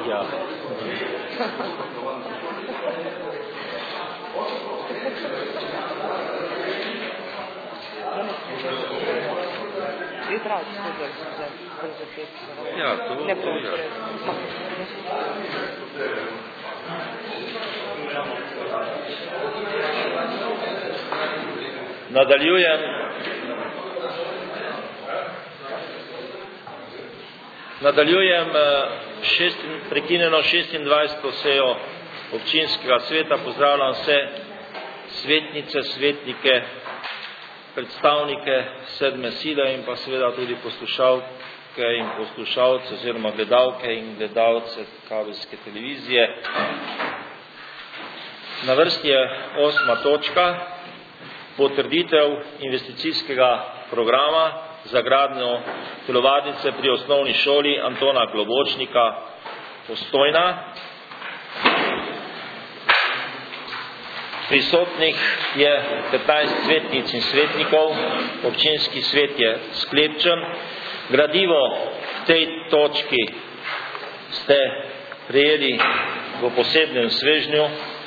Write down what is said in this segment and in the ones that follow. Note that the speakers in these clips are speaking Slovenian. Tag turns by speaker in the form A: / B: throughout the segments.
A: Ja. Ja, to ja. Nadaljujem prekinjeno 26. sejo občinskega sveta. Pozdravljam vse svetnice, svetnike, predstavnike sedme sile in pa seveda tudi poslušalke in poslušalce oziroma gledalke in gledalce kabelske televizije. Na vrsti je 8. točka, potrditev investicijskega programa za gradnjo telovadnice pri osnovni šoli Antona Globočnika Postojna. Prisotnih je 15 svetnic in svetnikov, občinski svet je sklepčen. Gradivo v tej točki ste prejeli v posebnem svežnju.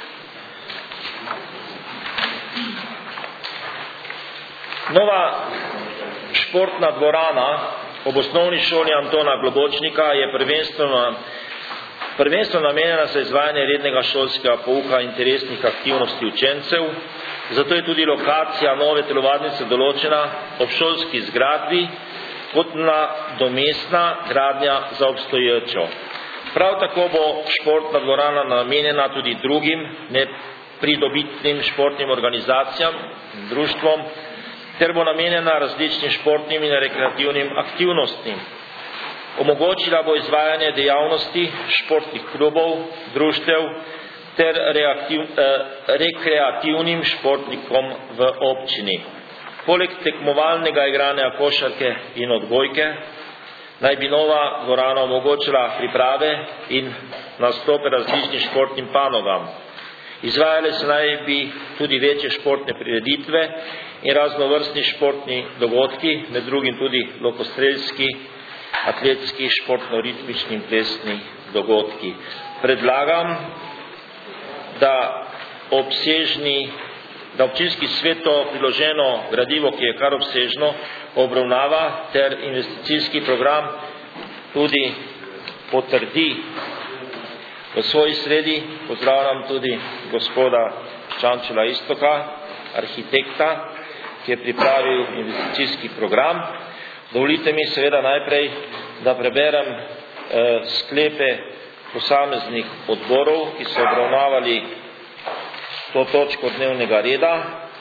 A: Nova športna dvorana ob osnovni šoli Antona Globočnika je prvenstveno namenjena za izvajanje rednega šolskega pouka in interesnih aktivnosti učencev, zato je tudi lokacija nove telovadnice določena ob šolski zgradbi kot nadomestna gradnja za obstoječo. Prav tako bo športna dvorana namenjena tudi drugim nepridobitnim športnim organizacijam in društvom, ter bo namenjena različnim športnim in rekreativnim aktivnostim. Omogočila bo izvajanje dejavnosti športnih klubov, društev ter rekreativnim športnikom v občini. Poleg tekmovalnega igranja košarke in odbojke naj bi nova dvorana omogočila priprave in nastope različnim športnim panogam. Izvajale se naj bi tudi večje športne prireditve in raznovrstni športni dogodki, med drugim tudi lokostrelski, atletski, športno-ritmični in plesni dogodki. Predlagam, da občinski svet to priloženo gradivo, ki je kar obsežno, obravnava ter investicijski program tudi potrdi. V svoji sredi pozdravljam tudi gospoda Ščančela Iztoka, arhitekta, ki je pripravil investicijski program. Dovolite mi seveda najprej, da preberem sklepe posameznih odborov, ki so obravnavali to točko dnevnega reda.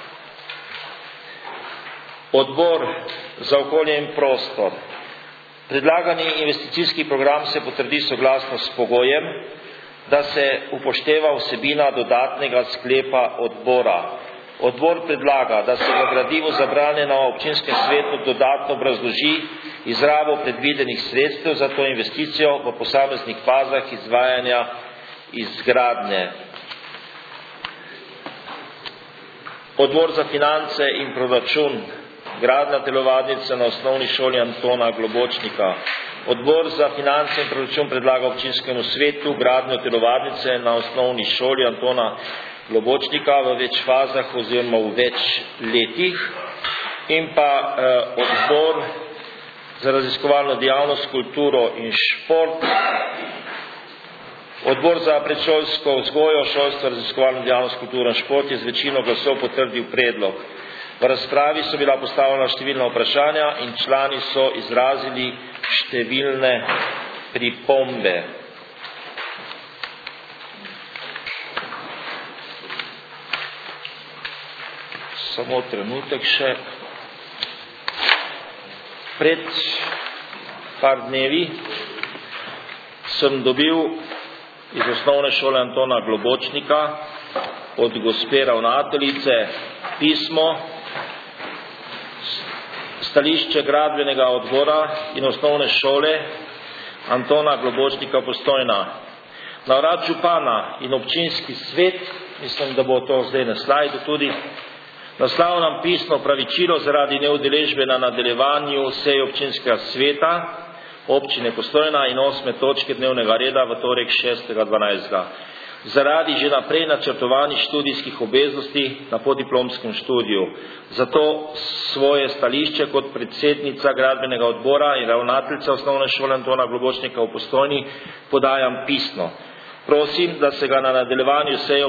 A: Odbor za okolje in prostor. Predlagani investicijski program se potrdi soglasno s pogojem, da se upošteva vsebina dodatnega sklepa odbora. Odbor predlaga, da se v gradivu zabrane na občinskem svetu dodatno obrazloži izrabo predvidenih sredstev za to investicijo v posameznih fazah izvajanja izgradnje. Odbor za finance in proračun, gradnja telovadnice na osnovni šoli Antona Globočnika. Odbor za finance in proračun predlaga občinskemu svetu gradnjo telovadnice na osnovni šoli Antona Globočnika v več fazah oziroma v več letih. In pa odbor za raziskovalno dejavnost, kulturo in šport. Odbor za predšolsko vzgojo, šolstvo, raziskovalno dejavnost, kulturo in šport je z večino glasov potrdil predlog. V razpravi so bila postavljena številna vprašanja in člani so izrazili številne pripombe. Samo trenutek še. Pred par dnevi sem dobil iz osnovne šole Antona Globočnika od gospe ravnateljice pismo, stališče gradbenega odbora in osnovne šole Antona Globočnika Postojna. Na urad župana in občinski svet, mislim, da bo to zdaj na slajdu tudi, naslavljam pisno opravičilo zaradi neudeležbe na nadaljevanju seje občinskega sveta občine Postojna in 8. točke dnevnega reda v torek 6.12. Zaradi že naprej načrtovanih študijskih obveznosti na podiplomskem študiju. Zato svoje stališče kot predsednica gradbenega odbora in ravnateljica Osnovne šole Antona Globočnika v Postojni podajam pisno. Prosim, da se ga na nadaljevanju seje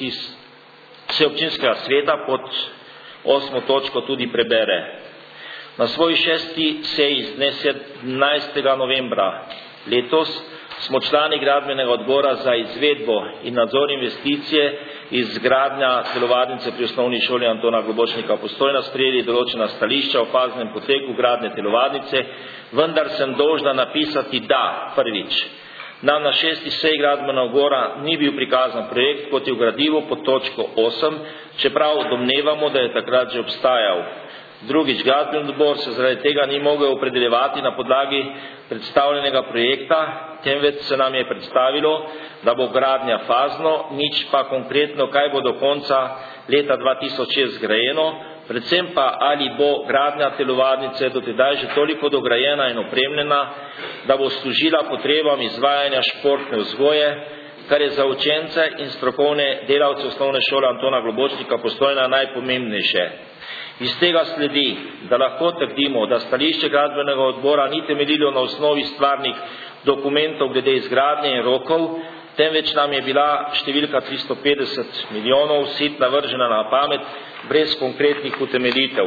A: občinskega sveta pod 8. točko tudi prebere. Na svoji 6. seji z dne 17. novembra letos smo člani gradbenega odbora za izvedbo in nadzor investicije izgradnja telovadnice pri Osnovni šoli Antona Globočnika Postojna sprejeli določena stališča o faznem poteku gradnje telovadnice, vendar sem dolžna napisati, da prvič. Nam na 6. seji gradbenega odbora ni bil prikazan projekt, kot je v gradivu pod točko 8, čeprav domnevamo, da je takrat že obstajal. Drugič, gradbeni odbor se zaradi tega ni mogel opredeljevati na podlagi predstavljenega projekta, temveč se nam je predstavilo, da bo gradnja fazno, nič pa konkretno, kaj bo do konca leta 2006 zgrajeno, predvsem pa ali bo gradnja telovadnice do tedaj že toliko dograjena in opremljena, da bo služila potrebam izvajanja športne vzgoje, kar je za učence in strokovne delavce Osnovne šole Antona Globočnika Postojna najpomembnejše. Iz tega sledi, da lahko trdimo, da stališče gradbenega odbora ni temeljilo na osnovi stvarnih dokumentov glede izgradnje in rokov, temveč nam je bila številka 350 milijonov sit navržena na pamet brez konkretnih utemeljitev.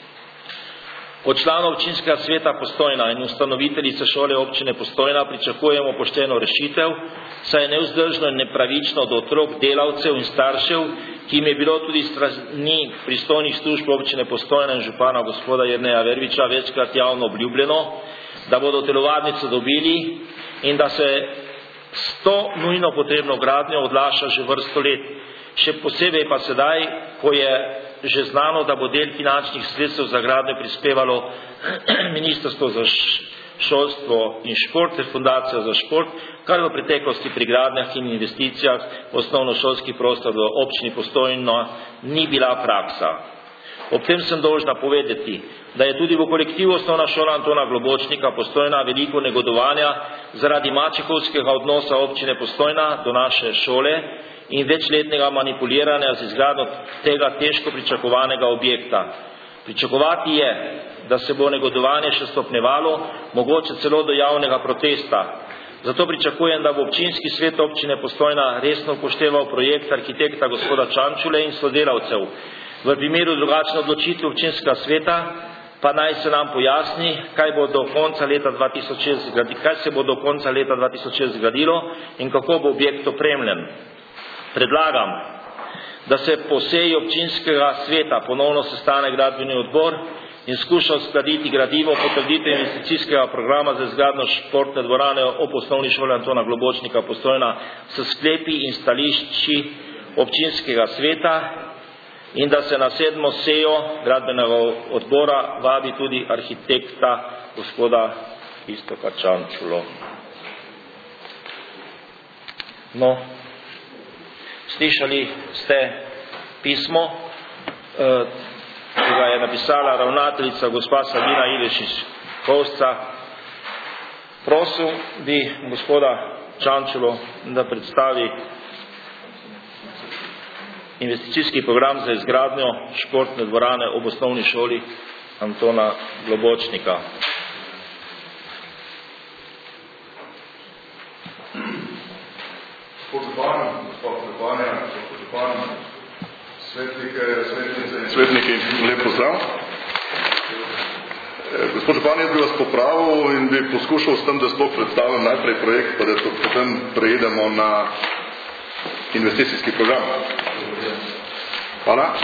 A: Od članov občinskega sveta Postojna in ustanoviteljice šole občine Postojna pričakujemo pošteno rešitev, saj je nevzdržno in nepravično do otrok, delavcev in staršev, ki jim je bilo tudi strani pristojnih služb občine Postojna in župana gospoda Jerneja Verbiča večkrat javno obljubljeno, da bodo telovadnico dobili in da se s to nujno potrebno gradnjo odlaša že vrsto let. Še posebej pa sedaj, ko je že znano, da bo del finančnih sredstev za gradnjo prispevalo Ministrstvo za šolstvo in šport ter Fundacija za šport, kar v preteklosti pri gradnjah in investicijah v osnovnošolski prostor v občini Postojna ni bila praksa. Ob tem sem dolžna povedati, da je tudi v kolektivu Osnovna šola Antona Globočnika Postojna veliko negodovanja zaradi mačehovskega odnosa občine Postojna do naše šole in večletnega manipuliranja z izgradnjo tega težko pričakovanega objekta. Pričakovati je, da se bo negodovanje še stopnjevalo, mogoče celo do javnega protesta. Zato pričakujem, da bo občinski svet občine Postojna resno upošteval projekt arhitekta gospoda Čančule in sodelavcev. V primeru drugačne odločitve občinskega sveta pa naj se nam pojasni, kaj se bo do konca leta 2006 zgradilo in kako bo objekt opremljen. Predlagam, da se po seji občinskega sveta ponovno sestane gradbeni odbor in skuša uskladiti gradivo potrditev investicijskega programa za izgradnjo športne dvorane ob Osnovni šoli Antona Globočnika Postojna s sklepi in stališči občinskega sveta in da se na 7. sejo gradbenega odbora vabi tudi arhitekta gospoda Iztoka Čančulo. No, slišali ste pismo, ki ga je napisala ravnateljica gospa Sabina Ilešič-Kovsca. Prosil bi gospoda Čančulo, da predstavi investicijski program za izgradnjo športne dvorane ob Osnovni šoli Antona Globočnika.
B: Svetniki, lep pozdrav. Gospod župan, jaz bi vas popravil in bi poskušal s tem, da sploh predstavim najprej projekt, pa da potem preidemo na investicijski program. Hvala.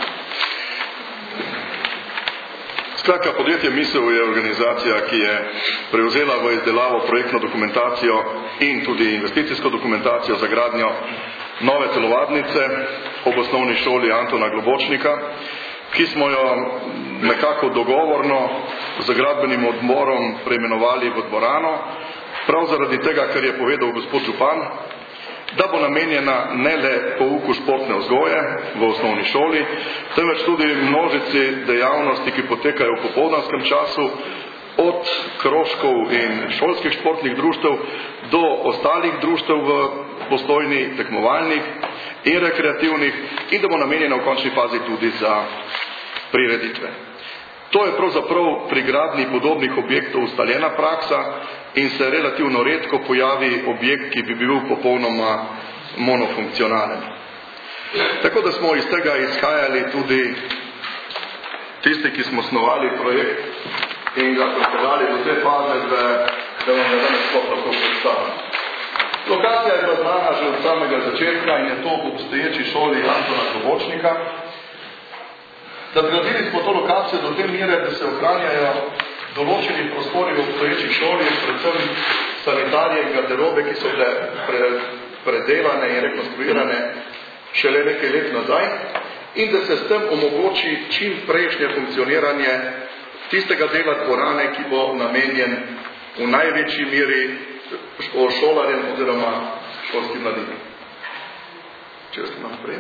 B: Skratka, podjetje Misel je organizacija, ki je prevzela v izdelavo projektno dokumentacijo in tudi investicijsko dokumentacijo za gradnjo nove telovadnice ob Osnovni šoli Antona Globočnika, ki smo jo nekako dogovorno z gradbenim odborom preimenovali v dvorano, prav zaradi tega, kar je povedal gospod župan, da bo namenjena ne le pouku športne vzgoje v osnovni šoli, temveč tudi množici dejavnosti, ki potekajo v popoldanskem času, od krožkov in šolskih športnih društev do ostalih društev v Postojni, tekmovalnih in rekreativnih, in da bo namenjena v končni fazi tudi za prireditve. To je pravzaprav pri gradnji podobnih objektov ustaljena praksa in se relativno redko pojavi objekt, ki bi bil popolnoma monofunkcionalen. Tako da smo iz tega izhajali tudi tisti, ki smo snovali projekt in ga pripeljali do te faze, da vam ga danes sploh lahko predstavim. Lokacija je bila znana že od samega začetka in je to v obstoječi šoli Antona Klobočnika. Nadgradili smo to lokacijo do te mere, da se ohranjajo določeni prostori v obstoječi šoli, predvsem sanitarije in garderobe, ki so bile predelane in rekonstruirane šele nekaj let nazaj, in da se s tem omogoči čim prejšnje funkcioniranje tistega dela dvorane, ki bo namenjen v največji meri šolarjem oziroma šolski mladini. Če smo naprej.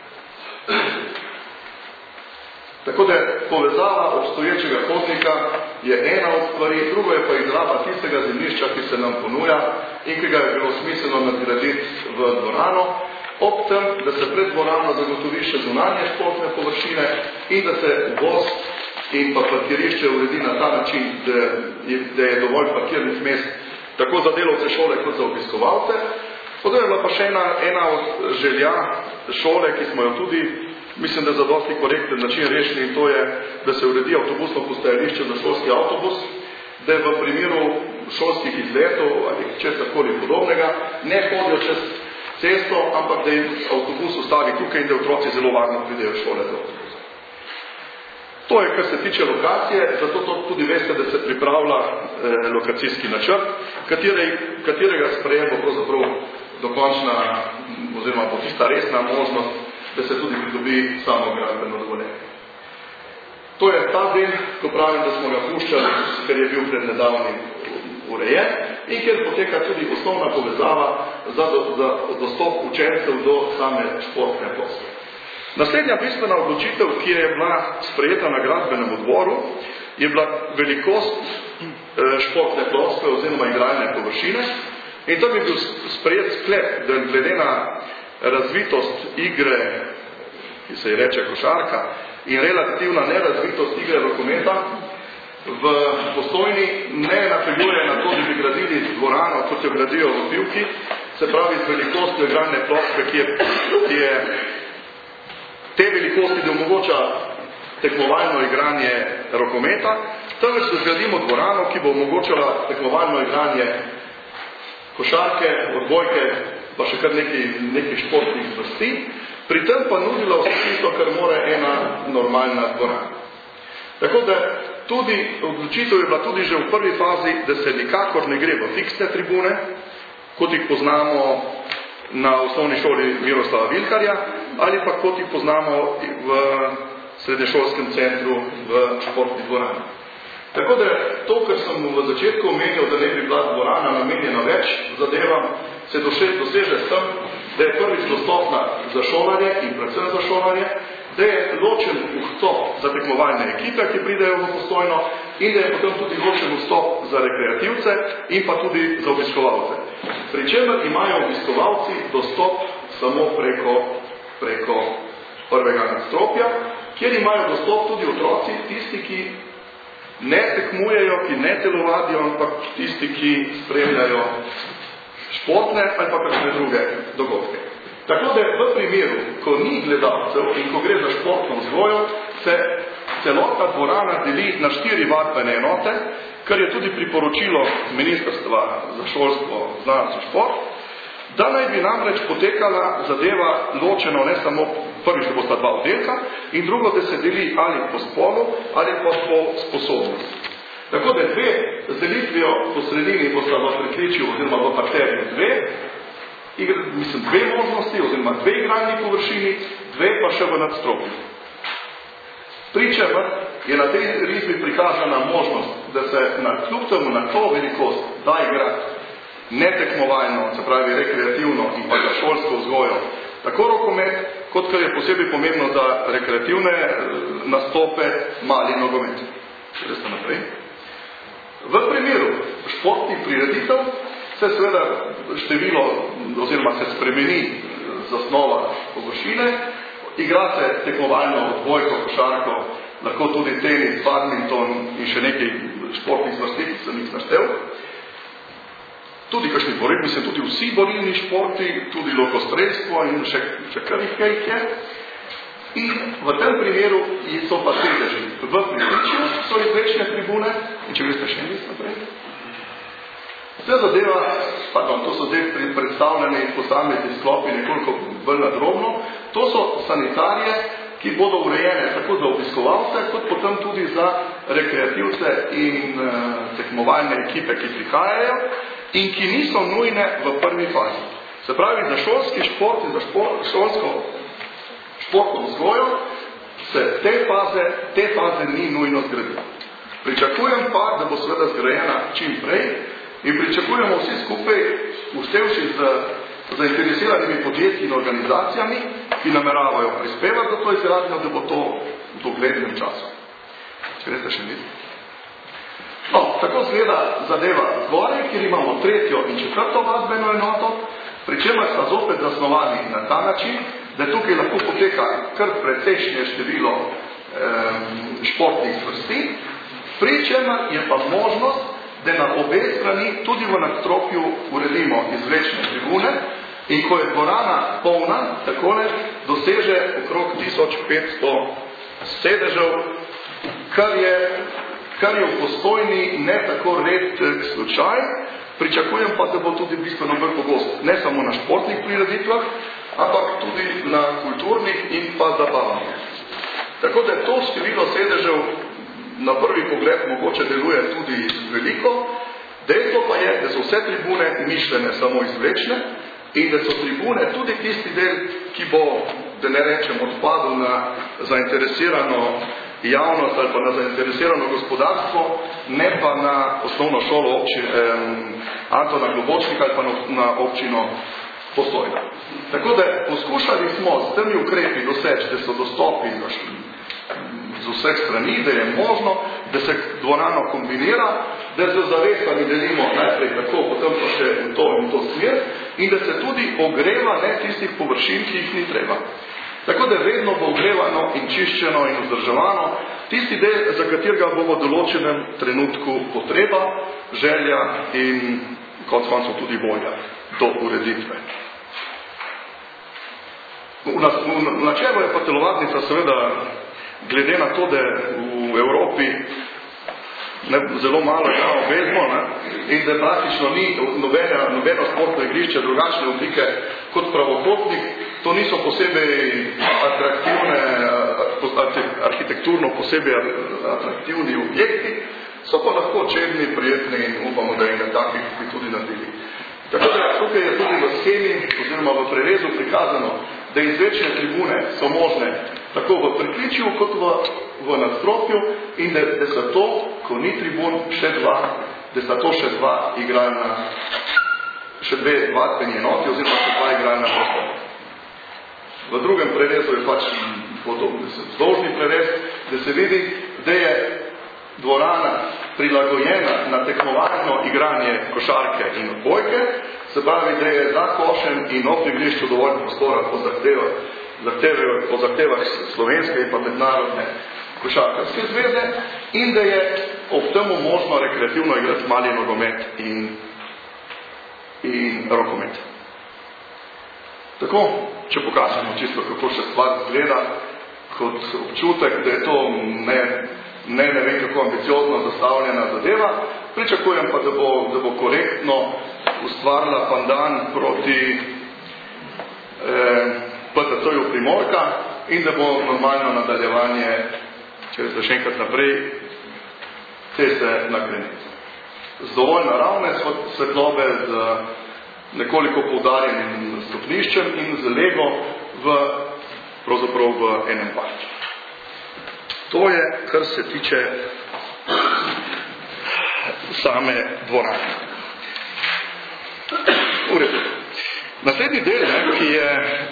B: Tako da povezava obstoječega hodnika je ena od stvari, drugo je pa izraba tistega zemljišča, ki se nam ponuja in ki ga je bilo smiselno nadgraditi v dvorano, ob tem, da se pred dvorano zagotovi še zunanje športne površine in da se voz in pa parkirišče uredi na ta način, da je dovolj parkirnih mest tako za delavce šole kot za obiskovalce. Potem je bila pa še ena od želja šole, ki smo jo tudi, mislim, da za dosti korekten način rešili, in to je, da se uredi avtobusno postajališče za šolski avtobus, da je v primeru šolskih izletov ali česarkoli podobnega ne hodijo čez cesto, ampak da jim avtobus ustavi tukaj in da otroci zelo varno pridejo v šole za avtobus. To je, kar se tiče lokacije, zato to tudi veste, da se pripravlja lokacijski načrt, katerega sprejem bo pravzaprav dokončna, oziroma bo tista resna možnost, da se tudi pridobi samo gradbeno dovoljenje. To je ta del, ko pravim, da smo ga puščali, ker je bil pred nedavnim urejen in kjer poteka tudi osnovna povezava za dostop učencev do same športne ploskve. Naslednja bistvena odločitev, ki je bila sprejeta na gradbenem odboru, je bila velikost športne ploskve oziroma igralne površine, in tam je bil sprejet sklep, da glede na razvitost igre, ki se ji reče košarka, in relativna nerazvitost igre rokometa v Postojni ne napeljuje na to, da bi gradili dvorano, kot jo gradijo v Pivki, se pravi z velikostjo igralne ploskve, ki je te velikosti, da omogoča tekmovalno igranje rokometa, temveč da zgradimo dvorano, ki bo omogočala tekmovalno igranje košarke, odbojke, pa še kar nekaj športnih vrsti, pri tem pa nudila vse tisto, kar mora ena normalna dvorana. Tako da tudi odločitev je bila tudi že v prvi fazi, da se nikakor ne gre v fiksne tribune, kot jih poznamo na osnovni šoli Miroslava Vilharja, ali pa kot jih poznamo v srednješolskem centru v športni dvorani. Tako da to, kar sem v začetku omenil, da ne bi bila dvorana namenjena več zadevam, se doseže s tem, da je prvič dostopna za šolarje in predvsem za šolarje, da je ločen vstop za tekmovalne ekipe, ki pridejo v Postojno, in da je potem tudi ločen vstop za rekreativce in pa tudi za obiskovalce. Pričemer imajo obiskovalci dostop samo preko prvega nadstropja, kjer imajo dostop tudi otroci, tisti, ki ne tekmujejo, ki ne telovadijo, ampak tisti, ki spremljajo športne ali pa kakšne druge dogodke. Tako da v primeru, ko ni gledalcev in ko gre za športno vzgojo, se celotna dvorana deli na 4 vadbene enote, kar je tudi priporočilo Ministrstva za šolstvo, znanost in šport, da naj bi namreč potekala zadeva ločeno ne samo prvič, da bosta 2 oddelka, in drugo, da se deli ali po spolu ali pa po sposobnosti. Tako da z delitvijo po sredini bosta v prekričju oziroma v parterju 2 možnosti oziroma 2 igralni površini, 2 pa še v nadstropju. Pričemer je na tej risbi prikazana možnost, da se kljub temu na to velikost da igrati netekmovalno, se pravi rekreativno in pa za šolsko vzgojo, tako rokomet, kot kar je posebej pomembno za rekreativne nastope, mali nogomet. Greste naprej. V primeru športnih prireditev se seveda število oziroma se spremeni zasnova površine, igra se tekmovalno odbojko, košarko, lahko tudi tenis, badminton in še nekaj športnih zvrsti, ki sem jih naštel. Tudi kakšni borilni, mislim, tudi vsi borilni športi, tudi lokostrelstvo in še kar nekaj je. In v tem primeru so pa sedeži. V pritličju so izvečne tribune, in če greste še nekaj naprej. Vse zadeva, to so zdaj predstavljeni posamezni sklopi nekoliko bolj nadrobno, to so sanitarije, ki bodo urejene tako za obiskovalce, kot potem tudi za rekreativce in tekmovalne ekipe, ki prihajajo in ki niso nujne v prvi fazi. Se pravi, za šolski šport in za šolsko športno vzgojo se te faze ni nujno zgradila. Pričakujem pa, da bo seveda zgrajena čim prej in pričakujemo vsi skupaj, uštevši z zainteresiranimi podjetji in organizacijami, ki nameravajo prispevati za to izgradnjo, da bo to v doglednem času. Če greste še nekaj. No, tako zgleda zadeva zgoraj, kjer imamo 3. in 4. vadbeno enoto, pri čemer sta zopet zasnovani na ta način, da tukaj lahko poteka kar precejšnje število športnih zvrsti, pri čemer je pa možnost, da na obe strani tudi v nadstropju uredimo izvlečne tribune in ko je dvorana polna, takole doseže okrog 1500 sedežev, kar je v Postojni ne tako redek slučaj, pričakujem pa, da bo tudi bistveno bolj pogost, ne samo na športnih prireditvah, ampak tudi na kulturnih in pa zabavnih. Tako da to število sedežev na prvi pogled mogoče deluje tudi veliko, dejstvo pa je, da so vse tribune mišljene samo izvlečne in da so tribune tudi tisti del, ki bo, da ne rečem, odpadel na zainteresirano javnost ali pa na zainteresirano gospodarstvo, ne pa na osnovno šolo Antona Globočnika ali pa na občino Postojna. Tako da poskušali smo s temi ukrepi doseči, da so dostopi z vseh strani, da je možno, da se dvorano kombinira, da se zavestami delimo najprej tako, potem pa še v to in to smer in da se tudi ogreva ne tistih površin, ki jih ni treba. Tako da vedno bo ogrevano in čiščeno in vzdrževano tisti del, za katerega bo v določenem trenutku potreba, želja in kot koncu tudi volja do ureditve. V načelu je pa telovadnica seveda glede na to, da v Evropi zelo malo je obvezno in da praktično ni nobeno športno igrišče drugačne oblike kot pravokotnik, to niso posebej atraktivne, arhitekturno posebej atraktivni objekti, so pa lahko čedni, prijetni in upamo, da enega takih bi tudi naredili. Tako da tukaj je tudi v schemi oziroma v prerezu prikazano, da izvečne tribune so možne tako v pritličju kot v nadstropju in da so to, ko ni tribun, da sta to še dve vadbeni enoti oziroma še 2 igralna prostora. V drugem prerezu je pač vzdolžni prerez, da se vidi, da je dvorana prilagojena na tekmovalno igranje košarke in odbojke, se pravi, da je za košem in ob igrišču dovolj prostora po zahtevah slovenske in pa mednarodne košarkarske zveze in da je ob temu možno rekreativno igrati mali nogomet in rokomet. Tako, če pokažemo čisto, kako še stvar zgleda, kot občutek, da je to ne vem kako ambiciozno zastavljena zadeva, pričakujem pa, da bo korektno ustvarila pandan proti PTC-ju Primorka in da bo normalno nadaljevanje, če se še enkrat naprej, ceste na Grenico. Z dovolj naravne svetlobe, z nekoliko poudarjenim stopniščem in z lego pravzaprav v enem parču. To je, kar se tiče same dvorane. Naslednji del, ki je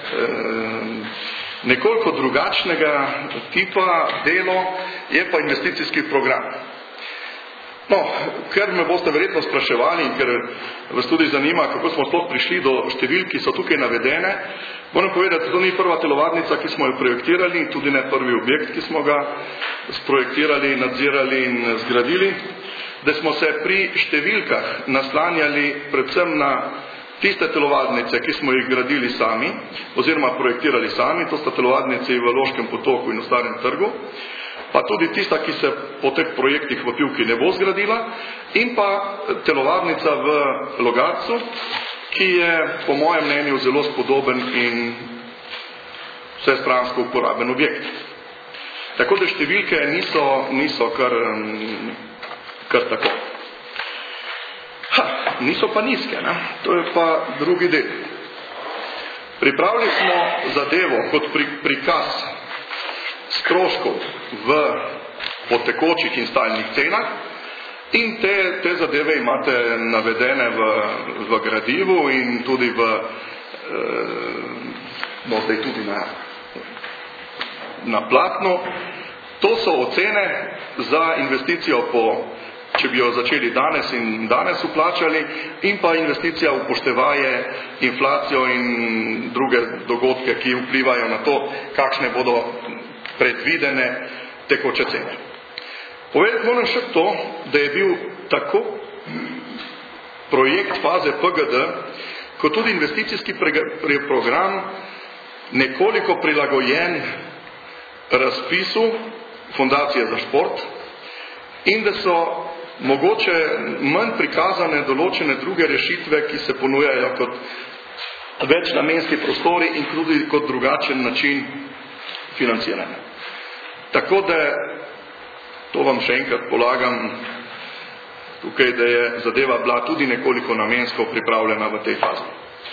B: nekoliko drugačnega tipa delo, je pa investicijski program. No, ker me boste verjetno spraševali in ker vas tudi zanima, kako smo sploh prišli do številk, ki so tukaj navedene, moram povedati, da to ni prva telovadnica, ki smo jo projektirali, tudi ne prvi objekt, ki smo ga sprojektirali, nadzirali in zgradili, da smo se pri številkah naslanjali predvsem na tiste telovadnice, ki smo jih gradili sami, oziroma projektirali sami, to sta telovadnice v Loškem potoku in v Starem trgu, pa tudi tista, ki se po teh projektih v Pivki ne bo zgradila, in pa telovadnica v Logatcu, ki je po mojem mnenju zelo spodoben in vsestransko uporaben objekt. Tako da številke niso kar tako. Niso pa nizke, ne? To je pa drugi del. Pripravili smo zadevo kot prikaz stroškov po tekočih in stalnih cenah in te zadeve imate navedene v gradivu in tudi zdaj tudi na platnu. To so ocene za investicijo če bi jo začeli danes in danes vplačali, in pa investicija upoštevaje inflacijo in druge dogodke, ki vplivajo na to, kakšne bodo predvidene tekoče cene. Povedati moram še to, da je bil tako projekt faze PGD, kot tudi investicijski program nekoliko prilagojen razpisu Fundacije za šport in da so mogoče manj prikazane določene druge rešitve, ki se ponujajo kot večnamenski prostori in tudi kot drugačen način financiranja. Tako da to vam še enkrat polagam tukaj, da je zadeva bila tudi nekoliko namensko pripravljena v tej fazi.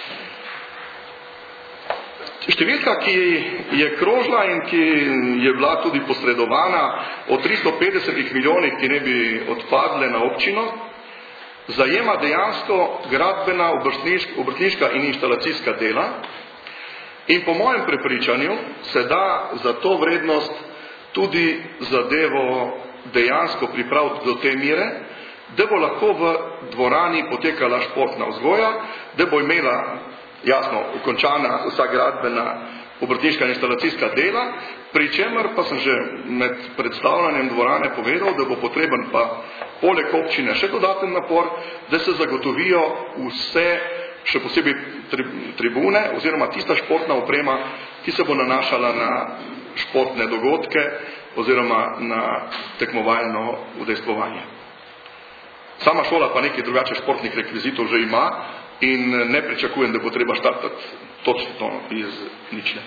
B: Številka, ki je krožila in ki je bila tudi posredovana o 350 milijonih, ki ne bi odpadle na občino, zajema dejansko gradbena, obrtniška in inštalacijska dela in po mojem prepričanju se da za to vrednost tudi zadevo dejansko pripraviti do te mere, da bo lahko v dvorani potekala športna vzgoja, da bo imela jasno ukončana vsa gradbena obrtniška in instalacijska dela, pri čemer pa sem že med predstavljanjem dvorane povedal, da bo potreben pa poleg občine še dodaten napor, da se zagotovijo vse, še posebej tribune oziroma tista športna oprema, ki se bo nanašala na športne dogodke oziroma na tekmovalno udejstvovanje. Sama šola pa nekaj drugače športnih rekvizitov že ima in ne pričakujem, da bo treba štartati točno iz nične.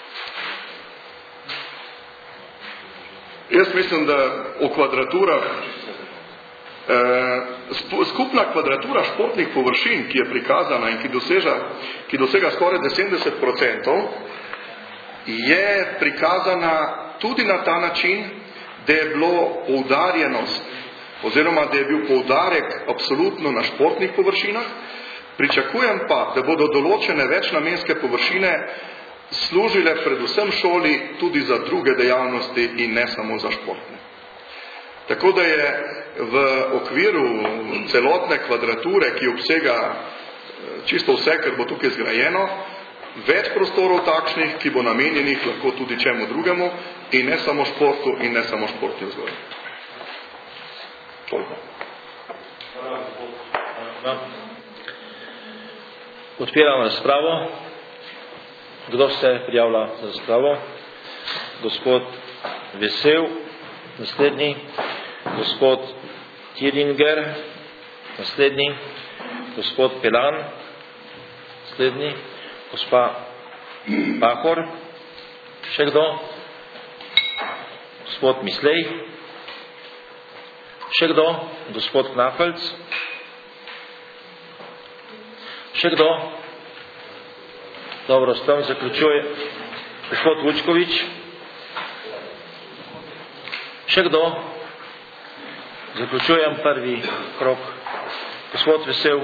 B: Jaz mislim, da o kvadraturah, skupna kvadratura športnih površin, ki je prikazana in ki dosega skoraj 70%, je prikazana tudi na ta način, da je bilo poudarjenost oziroma da je bil poudarek absolutno na športnih površinah. Pričakujem pa, da bodo določene večnamenske površine služile predvsem šoli tudi za druge dejavnosti in ne samo za športne. Tako da je v okviru celotne kvadrature, ki obsega čisto vse, kar bo tukaj zgrajeno, več prostorov takšnih, ki bo namenjenih lahko tudi čemu drugemu in ne samo športu in ne samo športni vzgoji. Toliko.
A: Odpiram razpravo. Kdo se prijavlja za razpravo? Gospod Vesel, naslednji. Gospod Tiringer, naslednji. Gospod Pelan, naslednji. Gospa Pahor. Še kdo? Gospod Mislej. Še kdo? Gospod Knafelc. Še kdo? Dobro, s tem zaključuje gospod Vučkovič. Še kdo? Zaključujem prvi krok. Gospod Vesel.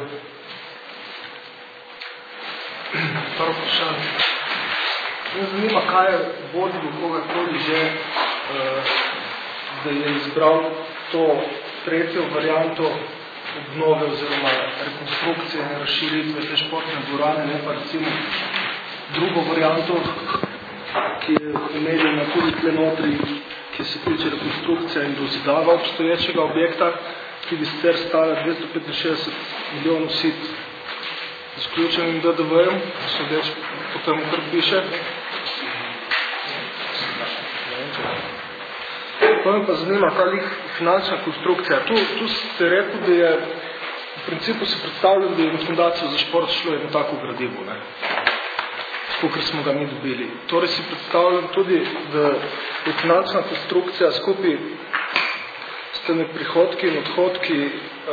C: Prvo vprašanje. Me zanima, kaj je vodilo kogarkoli že, da je izbral to tretjo varianto obnove oziroma rekonstrukcije in razširitve te športne dvorane, ne pa recimo drugo varianto, ki je omenjena tudi tle notri, ki se tiče rekonstrukcija in dozidava obstoječega objekta, ki bi sicer stala 265 milijonov sit z vključenim DDV-jem, sodeč po temu, kar piše. To me pa zanima, kaj finančna konstrukcija. Tu ste rekel, da je v principu se predstavljam, da je na fundacijo za šport šlo jedno tako gradivo, ne? Ker smo ga mi dobili. Torej si predstavljam tudi, da je finančna konstrukcija skupaj s temi prihodki in odhodki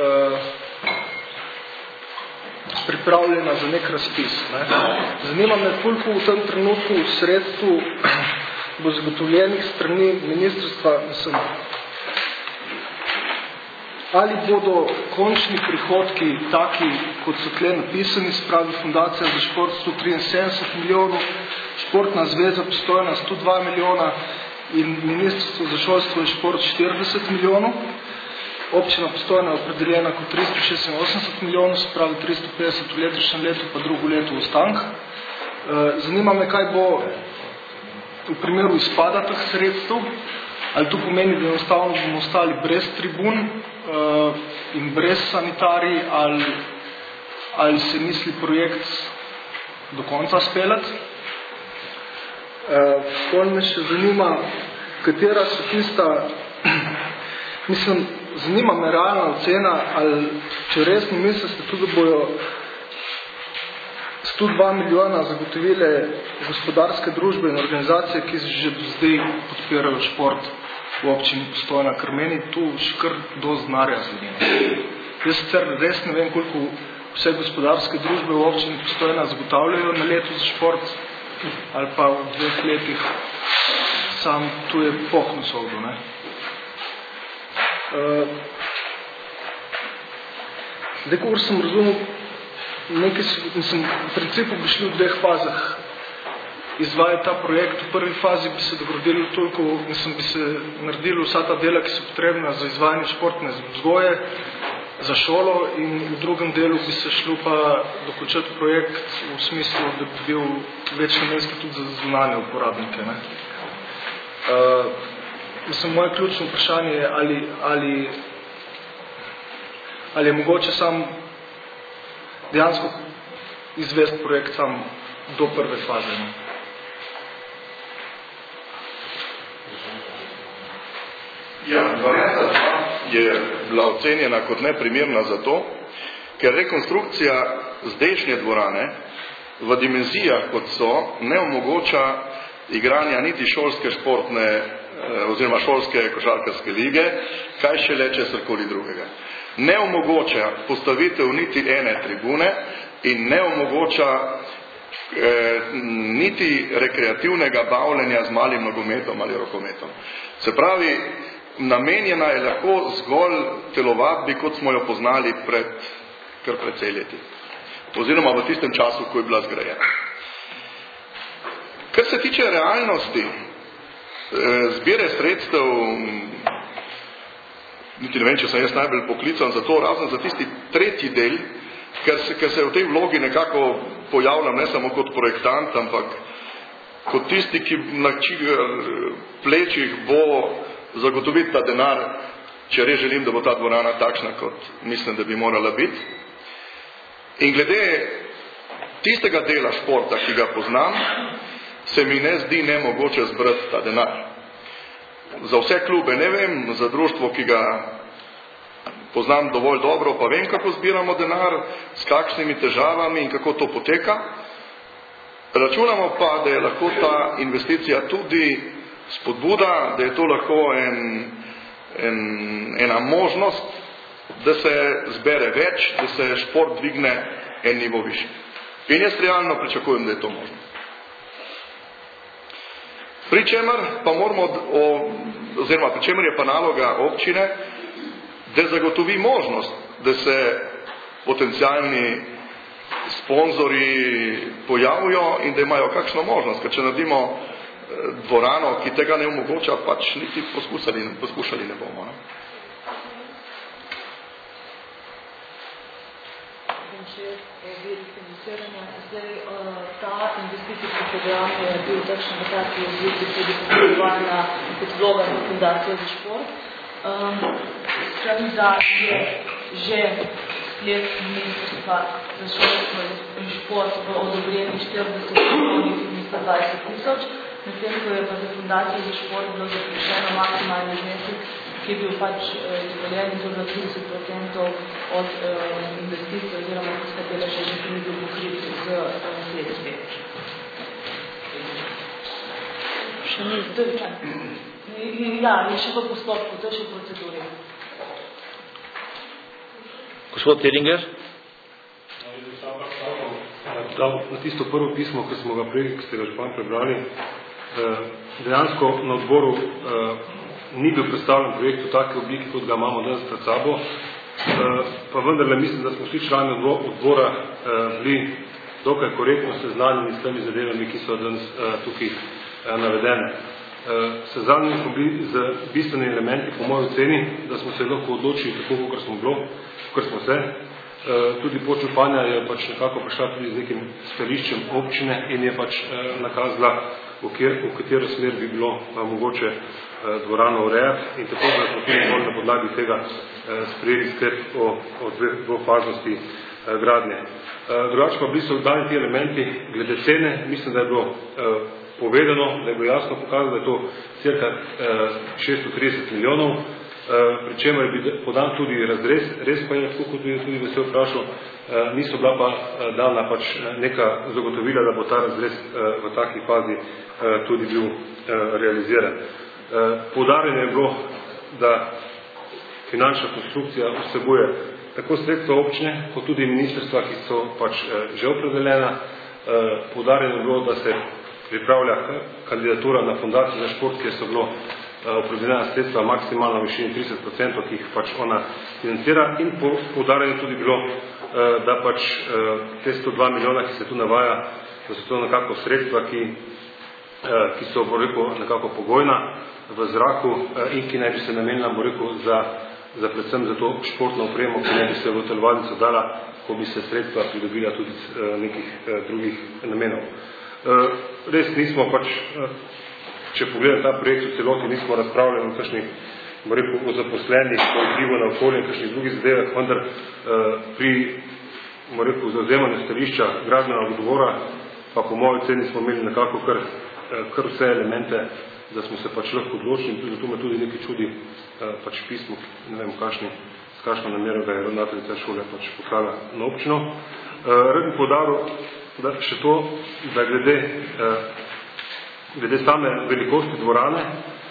C: pripravljena za nek razpis. Ne? Zanima me, koliko v tem trenutku v sredstvu bo zagotovljenih strani ministrstva, mislim, ali bodo končni prihodki taki, kot so tle napisani, spravi fundacija za šport 173 milijonov, športna zveza Postojna 102 milijona in ministrstvo za šolstvo in šport 40 milijonov. Občina Postojna je opredeljena kot 386 milijonov, spravi 350 v letošnjem letu, pa drugo leto ostank. Zanima me, kaj bo v primeru izpada teh sredstev, ali to pomeni, da enostavno bomo ostali brez tribun in brez sanitarij, ali se misli projekt do konca speljati. Potem me še zanima, katera so tista, mislim, zanima me realna ocena, ali če resno mislite tudi, da bojo 102 milijona zagotovile gospodarske družbe in organizacije, ki že zdaj podpirajo šport v občini Postojna, ker meni tu še kar dosti denarja zgodilo. Jaz sicer res ne vem, koliko vse gospodarske družbe v občini Postojna zagotavljajo na leto za šport, ali pa v 2 letih sam tu je pohno soldo, ne. Zdaj, ko sem razumel, mislim, v principu bi šli v 2 fazah izvajati ta projekt. V prvi fazi bi se dogradilo toliko, mislim, bi se naredilo vsa ta dela, ki so potrebna za izvajanje športne vzgoje, za šolo, in v drugem delu bi se šlo pa dokončati projekt v smislu, da bi bil večnamenski tudi za zunanje uporabnike, ne. Mislim, moje ključno vprašanje je, ali je mogoče sam dejansko izvesti projekt sam do prve faze. Ne?
B: Ja, varianta 2 je bila ocenjena kot neprimerna zato, ker rekonstrukcija zdajšnje dvorane v dimenzijah, kot so, ne omogoča igranja niti šolske športne oziroma šolske košarkarske lige, kaj šele česarkoli drugega. Ne omogoča postavitev niti ene tribune in ne omogoča niti rekreativnega bavljenja z malim nogometom ali rokometom. Se pravi, namenjena je lahko zgolj telovadbi, kot smo jo poznali kar precej leti. Oziroma v tistem času, ko je bila zgrajena. Kar se tiče realnosti zbire sredstev, niti ne vem, če sem jaz najbolj poklican za to, razen za tisti tretji del, ker se v tej vlogi nekako pojavljam ne samo kot projektant, ampak kot tisti, ki na plečih bo zagotoviti ta denar, če res želim, da bo ta dvorana takšna, kot mislim, da bi morala biti. In glede tistega dela športa, ki ga poznam, se mi ne zdi nemogoče zbrati ta denar. Za vse klube ne vem, za društvo, ki ga poznam dovolj dobro, pa vem, kako zbiramo denar, s kakšnimi težavami in kako to poteka. Računamo pa, da je lahko ta investicija tudi spodbuda, da je to lahko ena možnost, da se zbere več, da se šport dvigne en nivo više. In jaz realno pričakujem, da je to možno. Pričemer pa moramo, oziroma pričemer je pa naloga občine, da zagotovi možnost, da se potencialni sponzori pojavijo in da imajo kakšno možnost, ker če naredimo dvorano, ki tega ne omogoča, pač niti poskušali ne bomo. Ne?
D: viri financiranja. Zdaj, ta investicijski program je bil takšen v taki obliki tudi posredovana kot vloga Fundacije za šport. Skratno, da je že sklep Ministrstva za šolstvo in šport v odobrenih 40 milijonih in 120 tisoč, medtem ko je pa za Fundacijo za šport bilo zaključeno maksimalni znesek, ki je bil pač izvoljen, in to za 30% od investicij oziroma tiste deleže, ki ni bil pokrit z sredstvi. Še ni, to je čas. Ja, je še v postopku, to je še v proceduri.
A: Gospod Teringer?
E: Na tisto prvo pismo, ki smo ga prej, ki ste ga župan prebrali, dejansko na odboru ni bil predstavljen projekt v taki obliki, kot ga imamo danes pred sabo, pa vendarle mislim, da smo vsi člani odbora bili dokaj korektno seznanjeni s temi zadevami, ki so danes tukaj navedene. Seznanjeni smo bili z bistvenimi elementi, po moji oceni, da smo se lahko odločili tako, kot smo se. Tudi podžupanja je pač nekako prišla tudi z nekim stališčem občine in je pač nakazala, v katero smer bi bilo mogoče dvorano urejati, in tako da smo tudi bolj na podlagi tega sprejeli sklep o dvofaznosti gradnje. Drugače pa bili so dani ti elementi glede cene, mislim, da je bilo povedano, da je bilo jasno pokazano, da je to cirka 630 milijonov, pri čemer je podan tudi razrez, res pa je, kot tudi vesel vprašal, niso bila pa dana pač neka zagotovila, da bo ta razrez v taki fazi tudi bil realiziran. Poudarjeno je bilo, da finančna konstrukcija vsebuje tako sredstva občine, kot tudi ministrstva, ki so pač že opredeljena. Poudarjeno je bilo, da se pripravlja kandidatura na Fundacijo za šport, kjer so bilo opredeljena sredstva maksimalno v višini 30%, ki jih pač ona financira, in poudarjeno tudi bilo, da pač te 102 milijona, ki se tu navaja, da so to nekako sredstva, ki so, bo rekel, nekako pogojna v zraku in ki naj bi se namenila, bo rekel, za predvsem za to športno opremo, ki naj bi se v telovadnico dala, ko bi se sredstva pridobila tudi nekih drugih namenov. Res nismo pač, če pogledam ta projekt v celoti, nismo razpravljali o kakšnih, bo rekel, o zaposlenih, o vplivu na okolje in kakšnih drugih zadevah, vendar pri, bo rekel, zavzemanju stališča gradbenega odbora, pa po moji oceni smo imeli nekako kar vse elemente, da smo se pač lahko odločili, in zato me tudi nekaj čudi pač pismo, ne vem, s kakšno namero ga je ravnateljica šole pač poslala na občino. Rad bi poudaril, da še to, da glede same velikosti dvorane,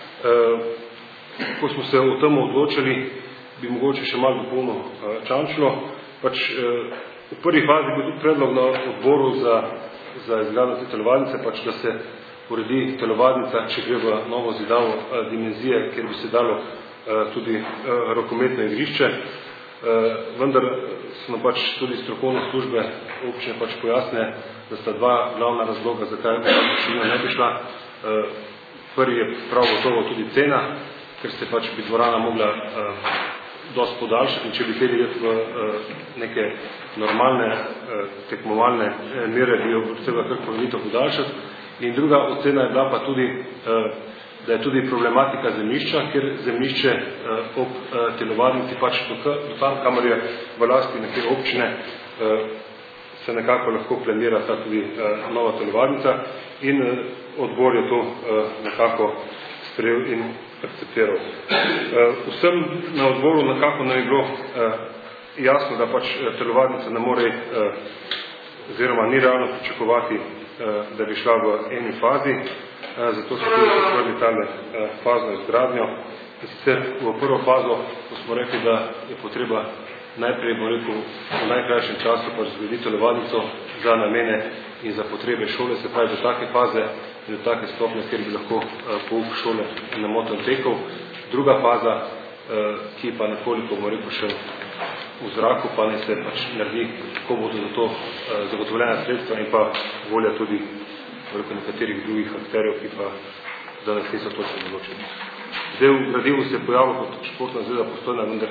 E: ko smo se o tem odločili, bi mogoče še malo dopolnil Čančlo. Pač v prvi fazi bi tudi predlog na odboru za izgradnjo te telovadnice, pač da se uredi telovadnica, če gre v novo zidavo dimenzije, kjer bi se dalo tudi rokometno igrišče. Vendar smo pač tudi strokovne službe občine pač pojasne, da sta dva glavna razloga, zakaj mašina ne bi šla. Prvi je prav gotovo tudi cena, ker se pač bi dvorana mogla dosti podaljšati, in če bi hteli iti v neke normalne tekmovalne mere, bi jo treba kar korenito podaljšati. In druga ocena je bila pa tudi, da je tudi problematika zemljišča, ker zemljišče ob telovadnici pač do tam, kamor je v lasti neke občine, se nekako lahko planira ta tudi nova telovadnica, in odbor je to nekako sprejel in akceptiral. Vsem na odboru nekako nam je bilo jasno, da pač telovadnica ne more, oziroma ni realno pričakovati, da bi šla v eni fazi, zato so tudi podprli tale fazno izgradnjo. In sicer v prvo fazo, ko smo rekli, da je potreba najprej, bo rekel, v najkrajšem času pač zgraditi telovadnico za namene in za potrebe šole, se pravi do take faze in do take stopnje, kjer bi lahko pouk šole namoten tekov. Druga faza, ki pa nekoliko, bo rekel, še v zraku, pa ne se pač naredi, ko bodo za to zagotovljena sredstva in pa volja tudi nekaterih drugih akterjev, ki pa danes niso točno določeni. Zdaj v gradivu se je pojavil kot športna zveza Postojna, vendar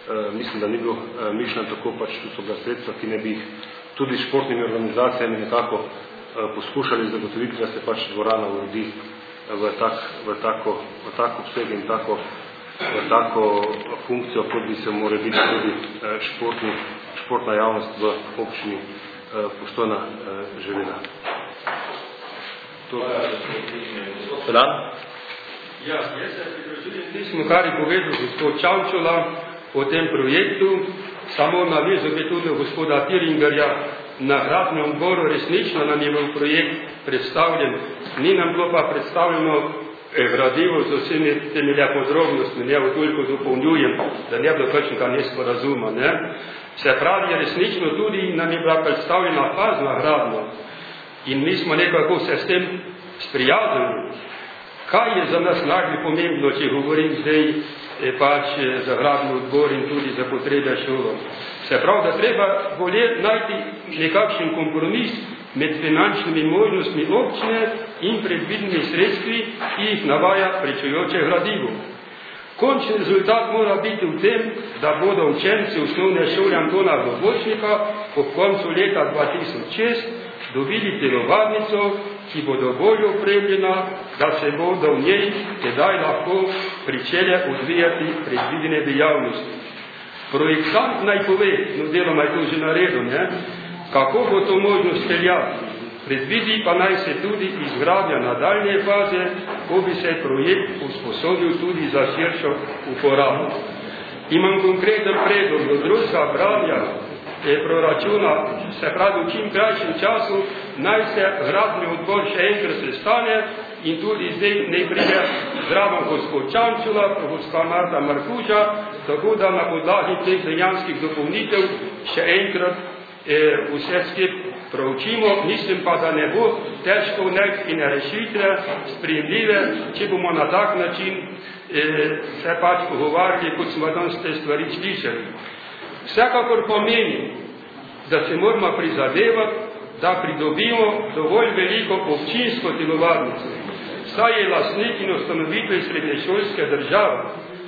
E: mislim, da ni bilo mišljeno tako, pač tu so bila sredstva, ki ne bi jih tudi športnimi organizacijami nekako poskušali zagotoviti, da se pač dvorana uredi v tako obseg in v tako funkcijo, kot bi se mora biti tudi športna javnost v občini Postojna želela.
F: Ja, jaz se pridružujem tistemu, kar je povedal gospod Čavčola o tem projektu, samo navezal bi tudi gospoda Tiringerja na gradnem odboru. Resnično nam je bil projekt predstavljen, ni nam bilo pa predstavljeno gradivo z vsemi temi podrobnostmi, ne toliko dopolnjujem, da ne bilo kakšnega nesporazuma. Ne? Se pravi, resnično tudi nam je bila predstavljena fazna gradnja in mi smo nekako se s tem sprijaznili. Kaj je za nas najbolj pomembno, če govorim zdaj pač za gradni odbor in tudi za potrebe šolo? Se pravi, da treba bolje najti nekakšen kompromis med finančnimi možnostmi občine in predvidenimi sredstvi, ki jih navaja pričujoče gradivo. Končni rezultat mora biti v tem, da bodo učenci osnovne šole Antona Globočnika ob koncu leta 2006 dobili telovadnico, ki bo dovolj opremljena, da se bodo v njej tedaj lahko pričele odvijati predvidene dejavnosti. Projektant naj pove, no deloma je to že naredil, kako bo to možno speljati. Predvidi pa naj se tudi izgradnja nadaljne faze, ko bi se projekt usposobil tudi za širšo uporabo. Imam konkreten predlog do drugega branja proračuna, se pravi v čim krajšem času, naj se gradni odbor še enkrat sestane in tudi zdaj ne pride zraven gospod Čančula, gospa Marta Markuža, tako da na podlagi teh dejanskih dopolnitev še enkrat vse skep proučimo. Mislim pa, da ne bo težko in rešitve sprejemljive, če bomo na tak način se pač pogovarjali, kot smo danes te stvari slišali. Vsekakor pomeni, da se moramo prizadevati, da pridobimo dovolj veliko občinsko telovadnico. Saj je lastnik in ustanovitelj srednješolske države.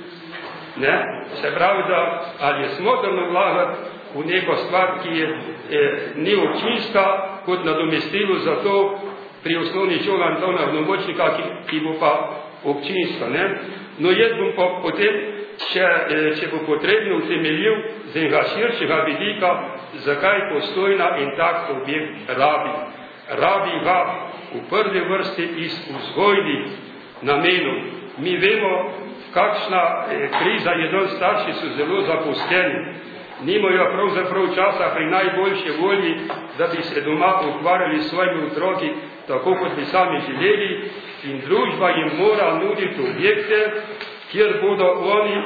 F: Se pravi, da ali je smotrno vlagati v neko stvar, ki ni občinska, kot nadomestilo za to pri osnovni šoli Antona Globočnika, ki bo pa občinska. No, jaz bom pa potem, če bo potrebno, utemeljil z enega širšega vidika, zakaj Postojna in tak objekt rabi. Rabi ga v prvi vrsti iz vzgojnih namenov. Mi vemo, kakšna kriza je, danes starši so zelo zaposleni. Nimajo pravzaprav časa pri najboljši volji, da bi se doma ukvarjali s svojimi otroki, tako kot bi sami želeli, in družba jim mora nuditi objekte, kjer bodo oni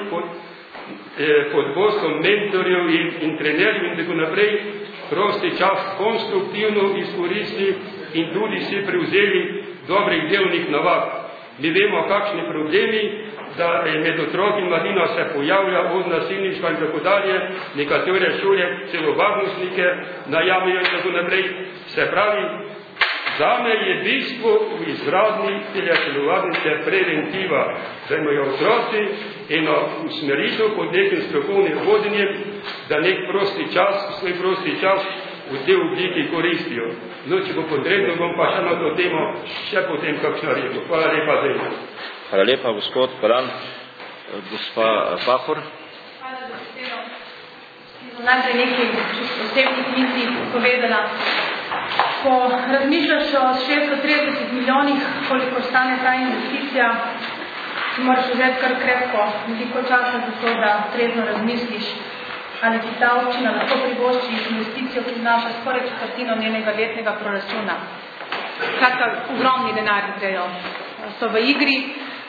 F: pod vodstvom mentorjev in trenerjev in tako naprej prosti čas konstruktivno izkoristili in tudi si prevzeli dobrih delovnih navad. Mi vemo, kakšni problemi, da med otroki in mladino se pojavlja od nasilništva in tako dalje, nekatere šole celo varnostnike najamijo in tako naprej. Se pravi, zame je bistvo v izgradnji telovadnice preventiva, da imajo otroci eno usmeritev pod nekim strokovnim vodenjem, da nek svoj prosti čas v tej obliki koristijo. No, če bo potrebno, bom pa še na to temo še potem kakšno rekel. Hvala lepa za eno.
A: Hvala lepa, gospod Palan. Gospa Pahor.
G: Hvala za besedo. Najprej nekaj osebnih misli povedala. Ko razmišljaš o 630 milijonih, koliko stane ta investicija, moraš vzeti kar krepko veliko časa za to, da trezno razmisliš, ali si ta občina lahko privošči investicijo, ki znaša skoraj četrtino njenega letnega proračuna. Skratka, ogromni denarji grejo. So v igri,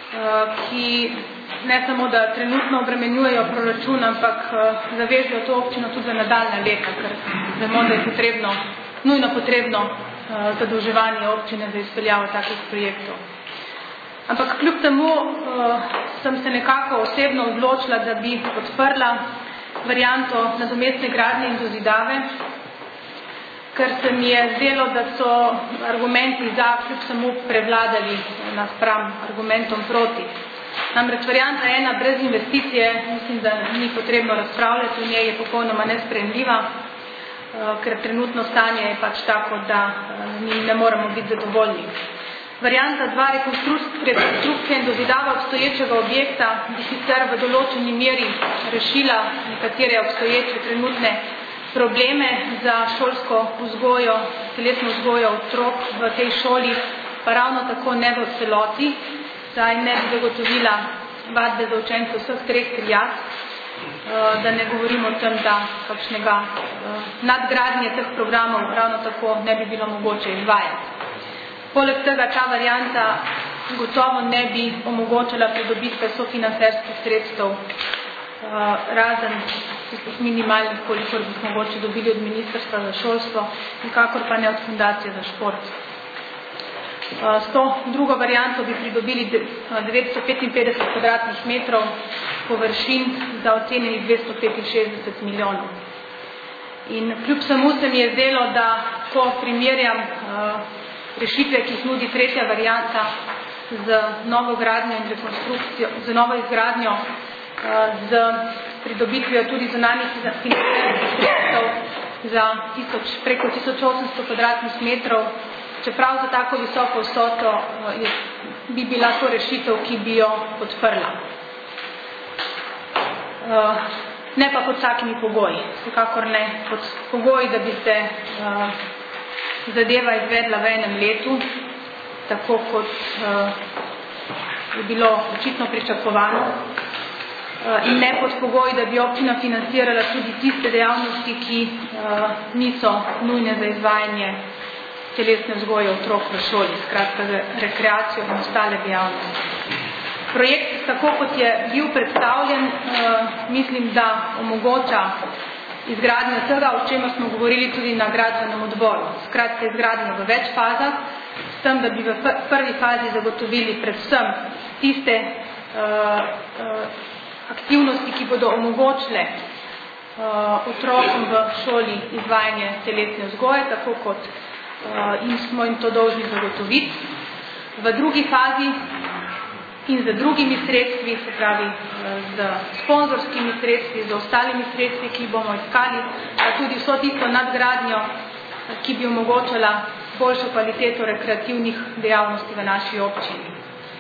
G: ki ne samo, da trenutno obremenjujejo proračun, ampak zavežejo to občino tudi za nadaljne leta, ker vemo, da je nujno potrebno zadolževanje občine za izpeljavo takih projektov. Ampak kljub temu sem se nekako osebno odločila, da bi podprla varianto nadomestne gradnje in dozidave, ker se mi je zdelo, da so argumenti za kljub samo prevladali naspram argumentom proti. Namreč varianta 1 brez investicije, mislim, da ni potrebno razpravljati, v njej je popolnoma nesprejemljiva, ker trenutno stanje je pač tako, da ne moremo biti zadovoljni. Varianta 2 rekonstrukcije in dozidava obstoječega objekta bi sicer v določeni meri rešila nekatere obstoječe trenutne probleme za šolsko vzgojo, telesno vzgojo otrok v tej šoli, pa ravno tako ne v celoti, saj ne bi zagotovila vadbe za učence vseh 3 triad, da ne govorimo o tem, da kakšnega nadgradnje teh programov ravno tako ne bi bilo mogoče izvajati. Poleg tega ta varianta gotovo ne bi omogočala pridobitve sofinancerskih sredstev, razen tistih minimalnih, kolikor bi mogoče dobili od Ministrstva za šolstvo, nikakor pa ne od Fundacije za šport. S to drugo varianto bi pridobili 955 kvadratnih metrov površin za ocenjenih 265 milijonov. In kljub samo se mi je zdelo, da ko primerjam rešitve, ki jih nudi tretja varianta z novo gradnjo in rekonstrukcijo, z novo izgradnjo, z pridobitvijo tudi zunanjih finančnih sredstev za preko 1800 kvadratnih metrov, čeprav za tako visoko vsoto bi bila to rešitev, ki bi jo podprla. Ne pa pod vsakimi pogoji, vsekakor ne pod pogoji, da bi se zadeva izvedla v enem letu, tako kot je bilo očitno pričakovano, in ne pod pogoji, da bi občina financirala tudi tiste dejavnosti, ki niso nujne za izvajanje telesne vzgoje otrok v šoli, skratka za rekreacijo in ostale dejavnosti. Projekt, tako kot je bil predstavljen, mislim, da omogoča izgradnjo tega, o čemer smo govorili tudi na gradbenem odboru. Skratka, izgradnjo v več fazah, s tem, da bi v prvi fazi zagotovili predvsem tiste aktivnosti, ki bodo omogočile otrokom v šoli izvajanje telesne vzgoje, tako kot in smo jim to dolžni zagotoviti. V drugi fazi in z drugimi sredstvi, se pravi z sponzorskimi sredstvi, z ostalimi sredstvi, ki bomo iskali, pa tudi vso tisto nadgradnjo, ki bi omogočala boljšo kvaliteto rekreativnih dejavnosti v naši občini.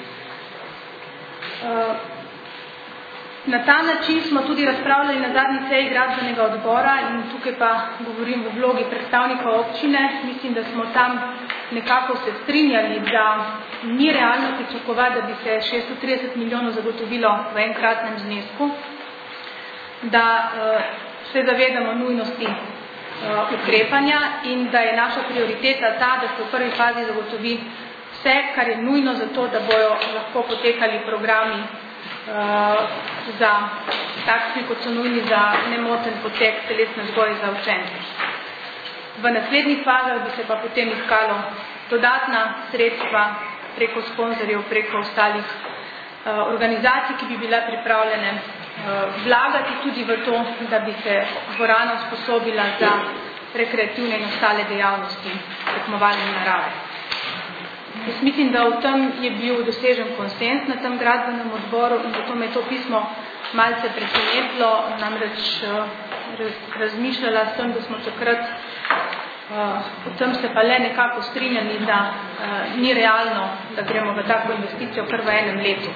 G: Na ta način smo tudi razpravljali na zadnji seji gradbenega odbora in tukaj pa govorim v vlogi predstavnika občine. Mislim, da smo tam nekako se strinjali, da ni realno pričakovati, da bi se 630 milijonov zagotovilo v enkratnem znesku, da se zavedamo nujnosti ukrepanja in da je naša prioriteta ta, da se v prvi fazi zagotovi vse, kar je nujno za to, da bojo lahko potekali programi za takšni, kot so nujni za nemoten potek telesne vzgoje za učence. V naslednjih fazah bi se pa potem iskalo dodatna sredstva preko sponzorjev, preko ostalih organizacij, ki bi bile pripravljene vlagati tudi v to, da bi se dvorana usposobila za rekreativne in ostale dejavnosti tekmovalne narave. Jaz mislim, da v tem je bil dosežen konsens na tem gradbenem odboru in zato me je to pismo malce presenetilo, namreč razmišljala sem, da smo takrat o tem se pa le nekako strinjali, da ni realno, da gremo v tako investicijo kar v enem letu.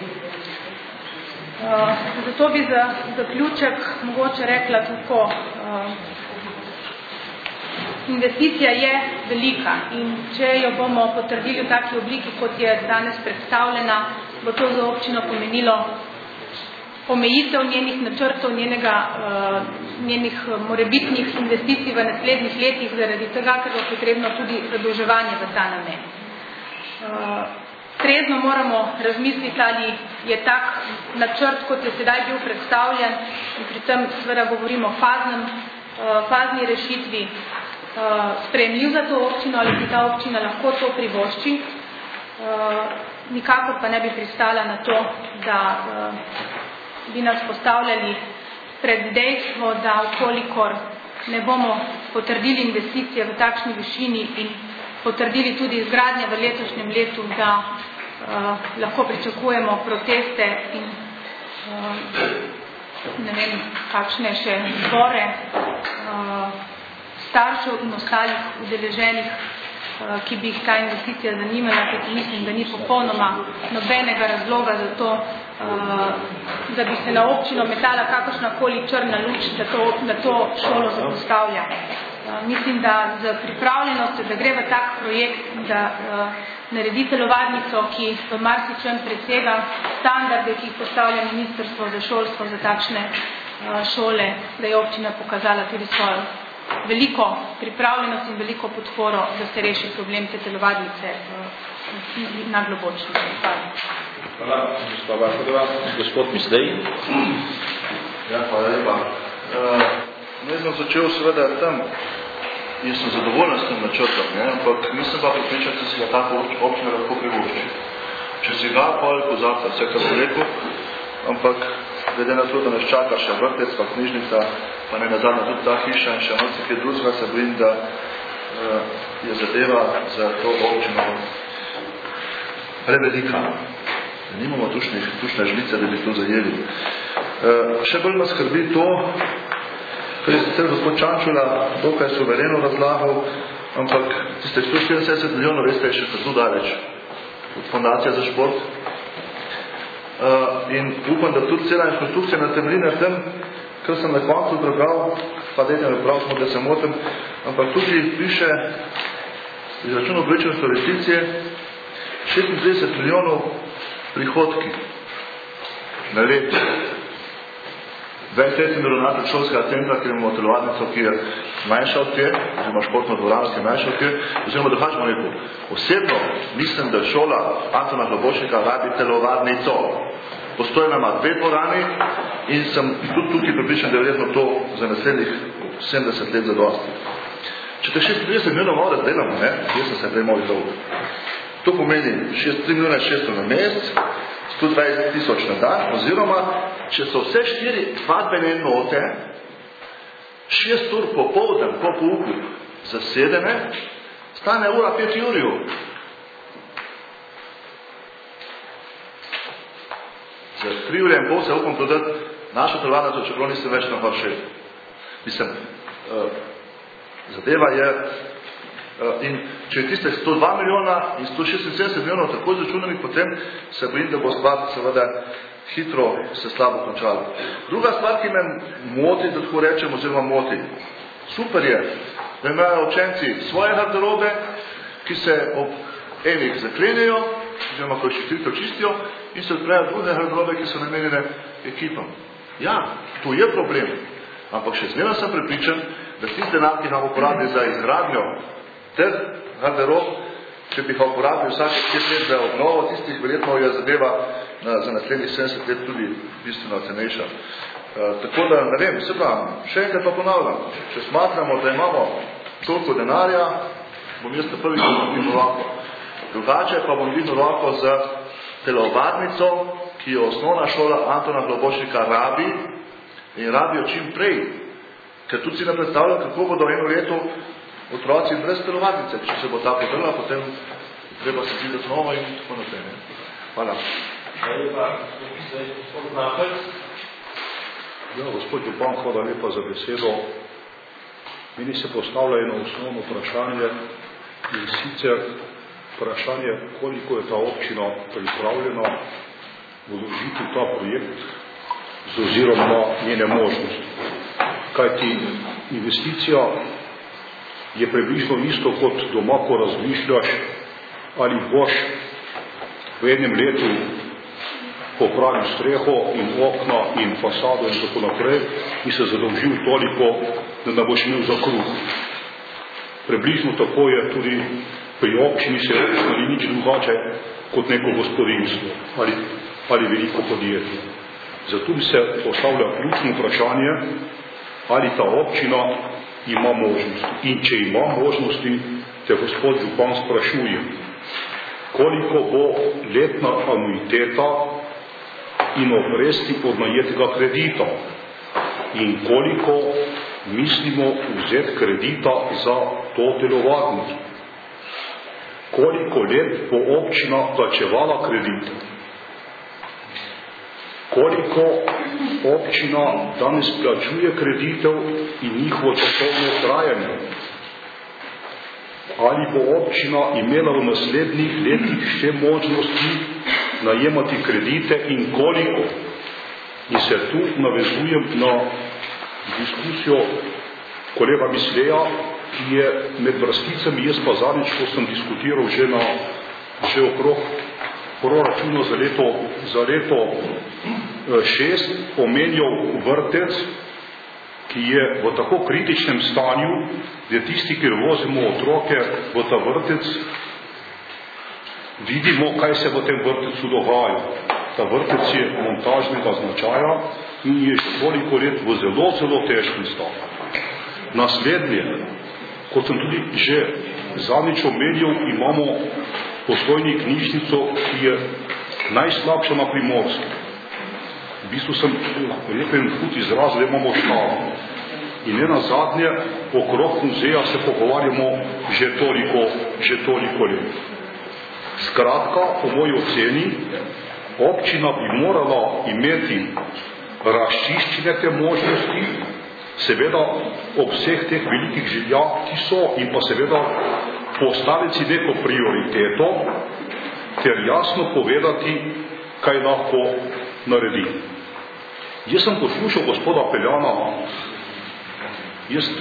G: Zato bi za zaključek mogoče rekla tako, investicija je velika in če jo bomo potrdili v taki obliki, kot je danes predstavljena, bo to za občino pomenilo omejitev njenih načrtov, njenih morebitnih investicij v naslednjih letih, zaradi tega, ker bo potrebno tudi zadolževanje v ta namen. Trezno moramo razmisliti, ali je tak načrt, kot je sedaj bil predstavljen, in pri tem seveda govorimo o fazni rešitvi, sprejemljiv za to občino, ali bi ta občina lahko to privošči. Nikakor pa ne bi pristala na to, da bi nas postavljali pred dejstvo, da ukolikor ne bomo potrdili investicije v takšni višini in potrdili tudi izgradnje v letošnjem letu, da lahko pričakujemo proteste in ne vem, kakšne še zbore staršev in ostalih udeleženih, ki bi jih ta investicija zanimala, ker mislim, da ni popolnoma nobenega razloga za to, da bi se na občino metala kakršnakoli črna luč, da to šolo zapostavlja. Mislim, da z pripravljenostjo, da gre v tak projekt, da naredi telovadnico, ki v marsičem presega standarde, ki jih postavlja Ministrstvo za šolstvo za takšne šole, da je občina pokazala tudi svojo veliko pripravljenost in veliko podporo, da se reši problem te telovadnice na Globočni.
A: Hvala, gospod Vahodova. Gospod Mislej.
B: Ja, hvala lepa. Jaz sem začel seveda tam in sem zadovoljen s tem načrtom, ampak nisem pa pripričan, da si ga ta občina lahko privošči. Če si ga, pa je pozabila vse, kar bo rekel, ampak glede na to, da nas čaka še vrtec, pa knjižnica, pa ne nazadnje tudi ta hiša in še marsikaj drugega, se bojim, da je zadeva za to občino prevelika. Nimamo tušne žlice, da bi to zajeli. Še bolj nas skrbi to, kar je sicer gospod Čančula dokaj suvereno razlagal, ampak tiste 174 milijonov, veste, je še zelo daleč od Fundacije za šport. In upam, da tudi cela konstrukcija na temelji na tem, kar sem na koncu prebral, pa dejte me prav, da se motim, ampak tudi piše izračun obrečenosti investicije 26 milijonov prihodki na let. 20 milijonov šolskega centra, kjer imamo telovadnico, ki je manjša od te, oziroma športno dvorano, ki je manjša od te, oziroma dohačamo rekel. Osebno mislim, da šola Antona Globočnika rabi telovadnico. Postojna ima 2 dvorani in sem tudi tukaj pripričan, da je verjetno to za naslednjih 70 let zadosti. Če te 36 milijonov malo razdelamo, jaz sem se prej malo dolgo. To pomeni 3 milijone 600 na mesec, 120 tisoč na dan, oziroma, če so vse 4 vadbene enote, 6 ur popoldan po pouku zasedene, stane ura 5 jurjev. Za 3 ure in pol se upam prodati našo telovadnico, čeprav nisem več na Hršev. Mislim, zadeva je, in če je tiste 102 milijona in 176 milijonov tako izračunanih, potem se bojim, da bo stvar seveda hitro se slabo končala. Druga stvar, ki me moti, da tako rečem, oziroma moti, super je, da imajo učenci svoje garderobe, ki se ob enih zaklenejo, oziroma ko jih štirito čistijo, in se odprejo druge garderobe, ki so namenjene ekipam. Ja, to je problem, ampak še zmeraj sem prepričan, da tiste denar, ki nam uporabili za izgradnjo ter garderob, če bi ga uporabili vsake 5 let za obnovo, tistih verjetno je zadeva za naslednjih 70 let tudi bistveno cenejša. Tako da, ne vem, se pravim, še enkrat pa ponavljam, če smatramo, da imamo toliko denarja, bom jaz prvi, ko bom vidno roko. Drugače pa bom vidno roko za telovadnico, ki je osnovna šola Antona Globočnika rabi in rabijo čim prej. Ker tudi si ne predstavljam, kako bodo eno leto otroci brez telovadnice. Če se bo ta podrla, potem treba se videti novo in tako naprej. Hvala.
A: Hvala lepa, gospod Napec.
H: Ja, gospod Župan, hvala lepa za besedo. Meni se postavlja eno osnovno vprašanje in sicer vprašanje, koliko je ta občina pripravljena vložiti ta projekt z ozirom na njene možnosti. Kajti investicija je približno isto kot doma, ko razmišljaš, ali boš v enem letu popravil streho in okna in fasado in tako naprej in se zadolžil toliko, da ne boš imel za kruh. Približno tako je tudi pri občini se ali nič drugače kot neko gospodinstvo ali veliko podjetje. Zato bi se postavlja ključno vprašanje, ali ta občina ima možnosti. In če ima možnosti, te gospod župan sprašuje, koliko bo letna anuiteta in obresti od najetega kredita in koliko mislimo vzeti kredita za to telovadnico. koliko let bo občina plačevala kredite. Koliko občina danes plačuje kreditev in njihovo časovno trajanje. Ali bo občina imela v naslednjih letih še možnosti najemati kredite in koliko. In se tu navezujem na diskusijo kolega Misleja, ki je med vrsticami, jaz pa zadnjič, ko sem diskutiral že okrog proračuna za leto 6, omenjal vrtec, ki je v tako kritičnem stanju, da tisti, ki vozimo otroke v ta vrtec, vidimo, kaj se v tem vrtecu dogaja. Ta vrtec je montažnega značaja in je že toliko let v zelo, zelo težkem stanju. Naslednje, kot sem tudi že zadnjič omenil, imamo Postojni knjižnico, ki je najslabša na Primorskem. V bistvu sem rekel hud izraz, da imamo štalo. In ne nazadnje, okrog muzeja se pogovarjamo že toliko let. Skratka, po moji oceni, občina bi morala imeti razčiščene te možnosti, seveda ob vseh teh velikih željah, ki so, in pa seveda postaviti si neko prioriteto, ter jasno povedati, kaj lahko naredi. Jaz sem poslušal gospoda Peljana, jaz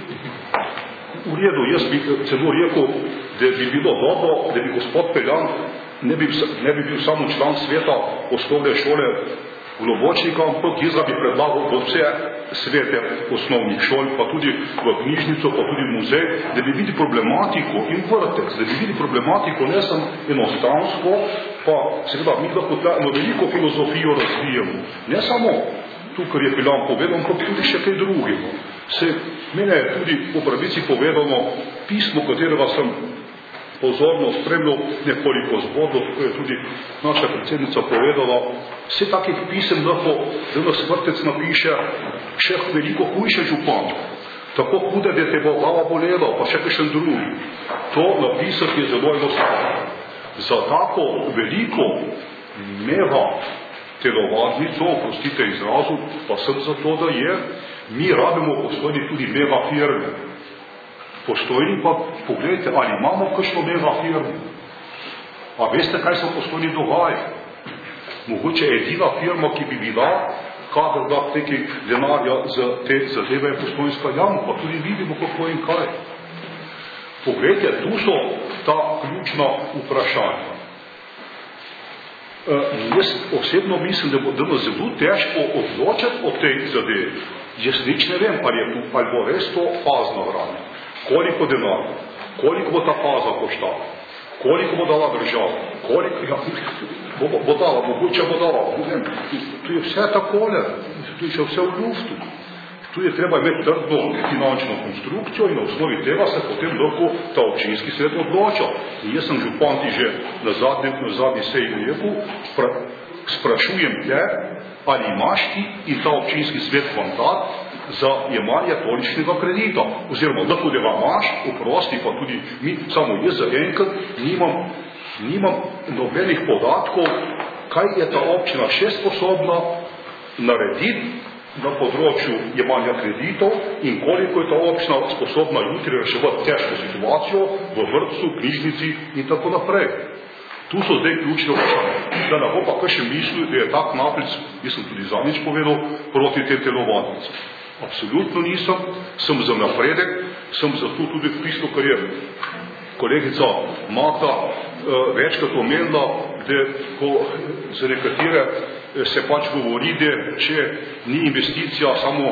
H: bi celo rekel, da bi bilo dobro, da bi gospod Peljan ne bi bil samo član sveta osnovne šole Globočnika, ampak jaz bi predlagal v vse svete osnovnih šol, pa tudi v knjižnico, pa tudi v muzej, da bi videli problematiko in vrtec, da bi videli problematiko ne samo enostavnsko, pa seveda mi lahko eno veliko filozofijo razvijemo. Ne samo tu, kar je Peljan povedal, ampak tudi še kaj drugega. Mene je tudi po pravici povedano pismo, katerega sem pozorno spremljal nekoliko zgodov, ko je tudi naša predsednica povedala, vse takih pisem lahko, da nas vrtec napiše še veliko hujše župan. Tako hude, da te bo glava bolela, pa še kakšen drugi. To napisati je zelo enostavno. Za tako veliko mega telovadnico, oprostite izrazu, pa sem za to, da je, mi rabimo Postojni tudi mega firme. Postojni pa, pogledajte, ali imamo kakšno mega firmo. A veste, kaj se v Postojni dogaja? Mogoče edina firma, ki bi bila, kadar da teki denarja za te zadeve je Postojnska jama, pa tudi vidimo, kako in kaj. Pogledajte, tu so ta ključna vprašanja. Jaz osebno mislim, da bo zelo težko odločiti o tej zadevi. Jaz nič ne vem, ali bo res to fazna gradnja. Koliko denarja, koliko bo ta faza koštala, koliko bo dala država, bo dala, mogoče bo dala, tu je vse takole, tu je še vse v luftu. Tu je treba imeti trdno finančno konstrukcijo in na osnovi tega se potem lahko ta občinski svet odloča. In jaz sem župan ti že na zadnji seji rekel, sprašujem te, ali imaš ti in ta občinski svet mandat za jemanje tolikšnega kredita. Oziroma, lahko da ga imaš, oprosti, pa tudi mi, samo jaz za enkrat nimam nobenih podatkov, kaj je ta občina še sposobna narediti na področju jemanja kreditov in koliko je ta občina sposobna jutri reševati težko situacijo v vrtcu, knjižnici in tako naprej. Tu so zdaj ključne vprašanje. Da ne bo pa kaj še mislil, da je tak naplic, jaz sem tudi zadnjič povedal, proti te telovadnice. Absolutno nisem, sem za napredek, sem za to tudi pismo, kar je kolegica Mata večkrat omenila, da ko za nekatere se pač govori, da če ni investicija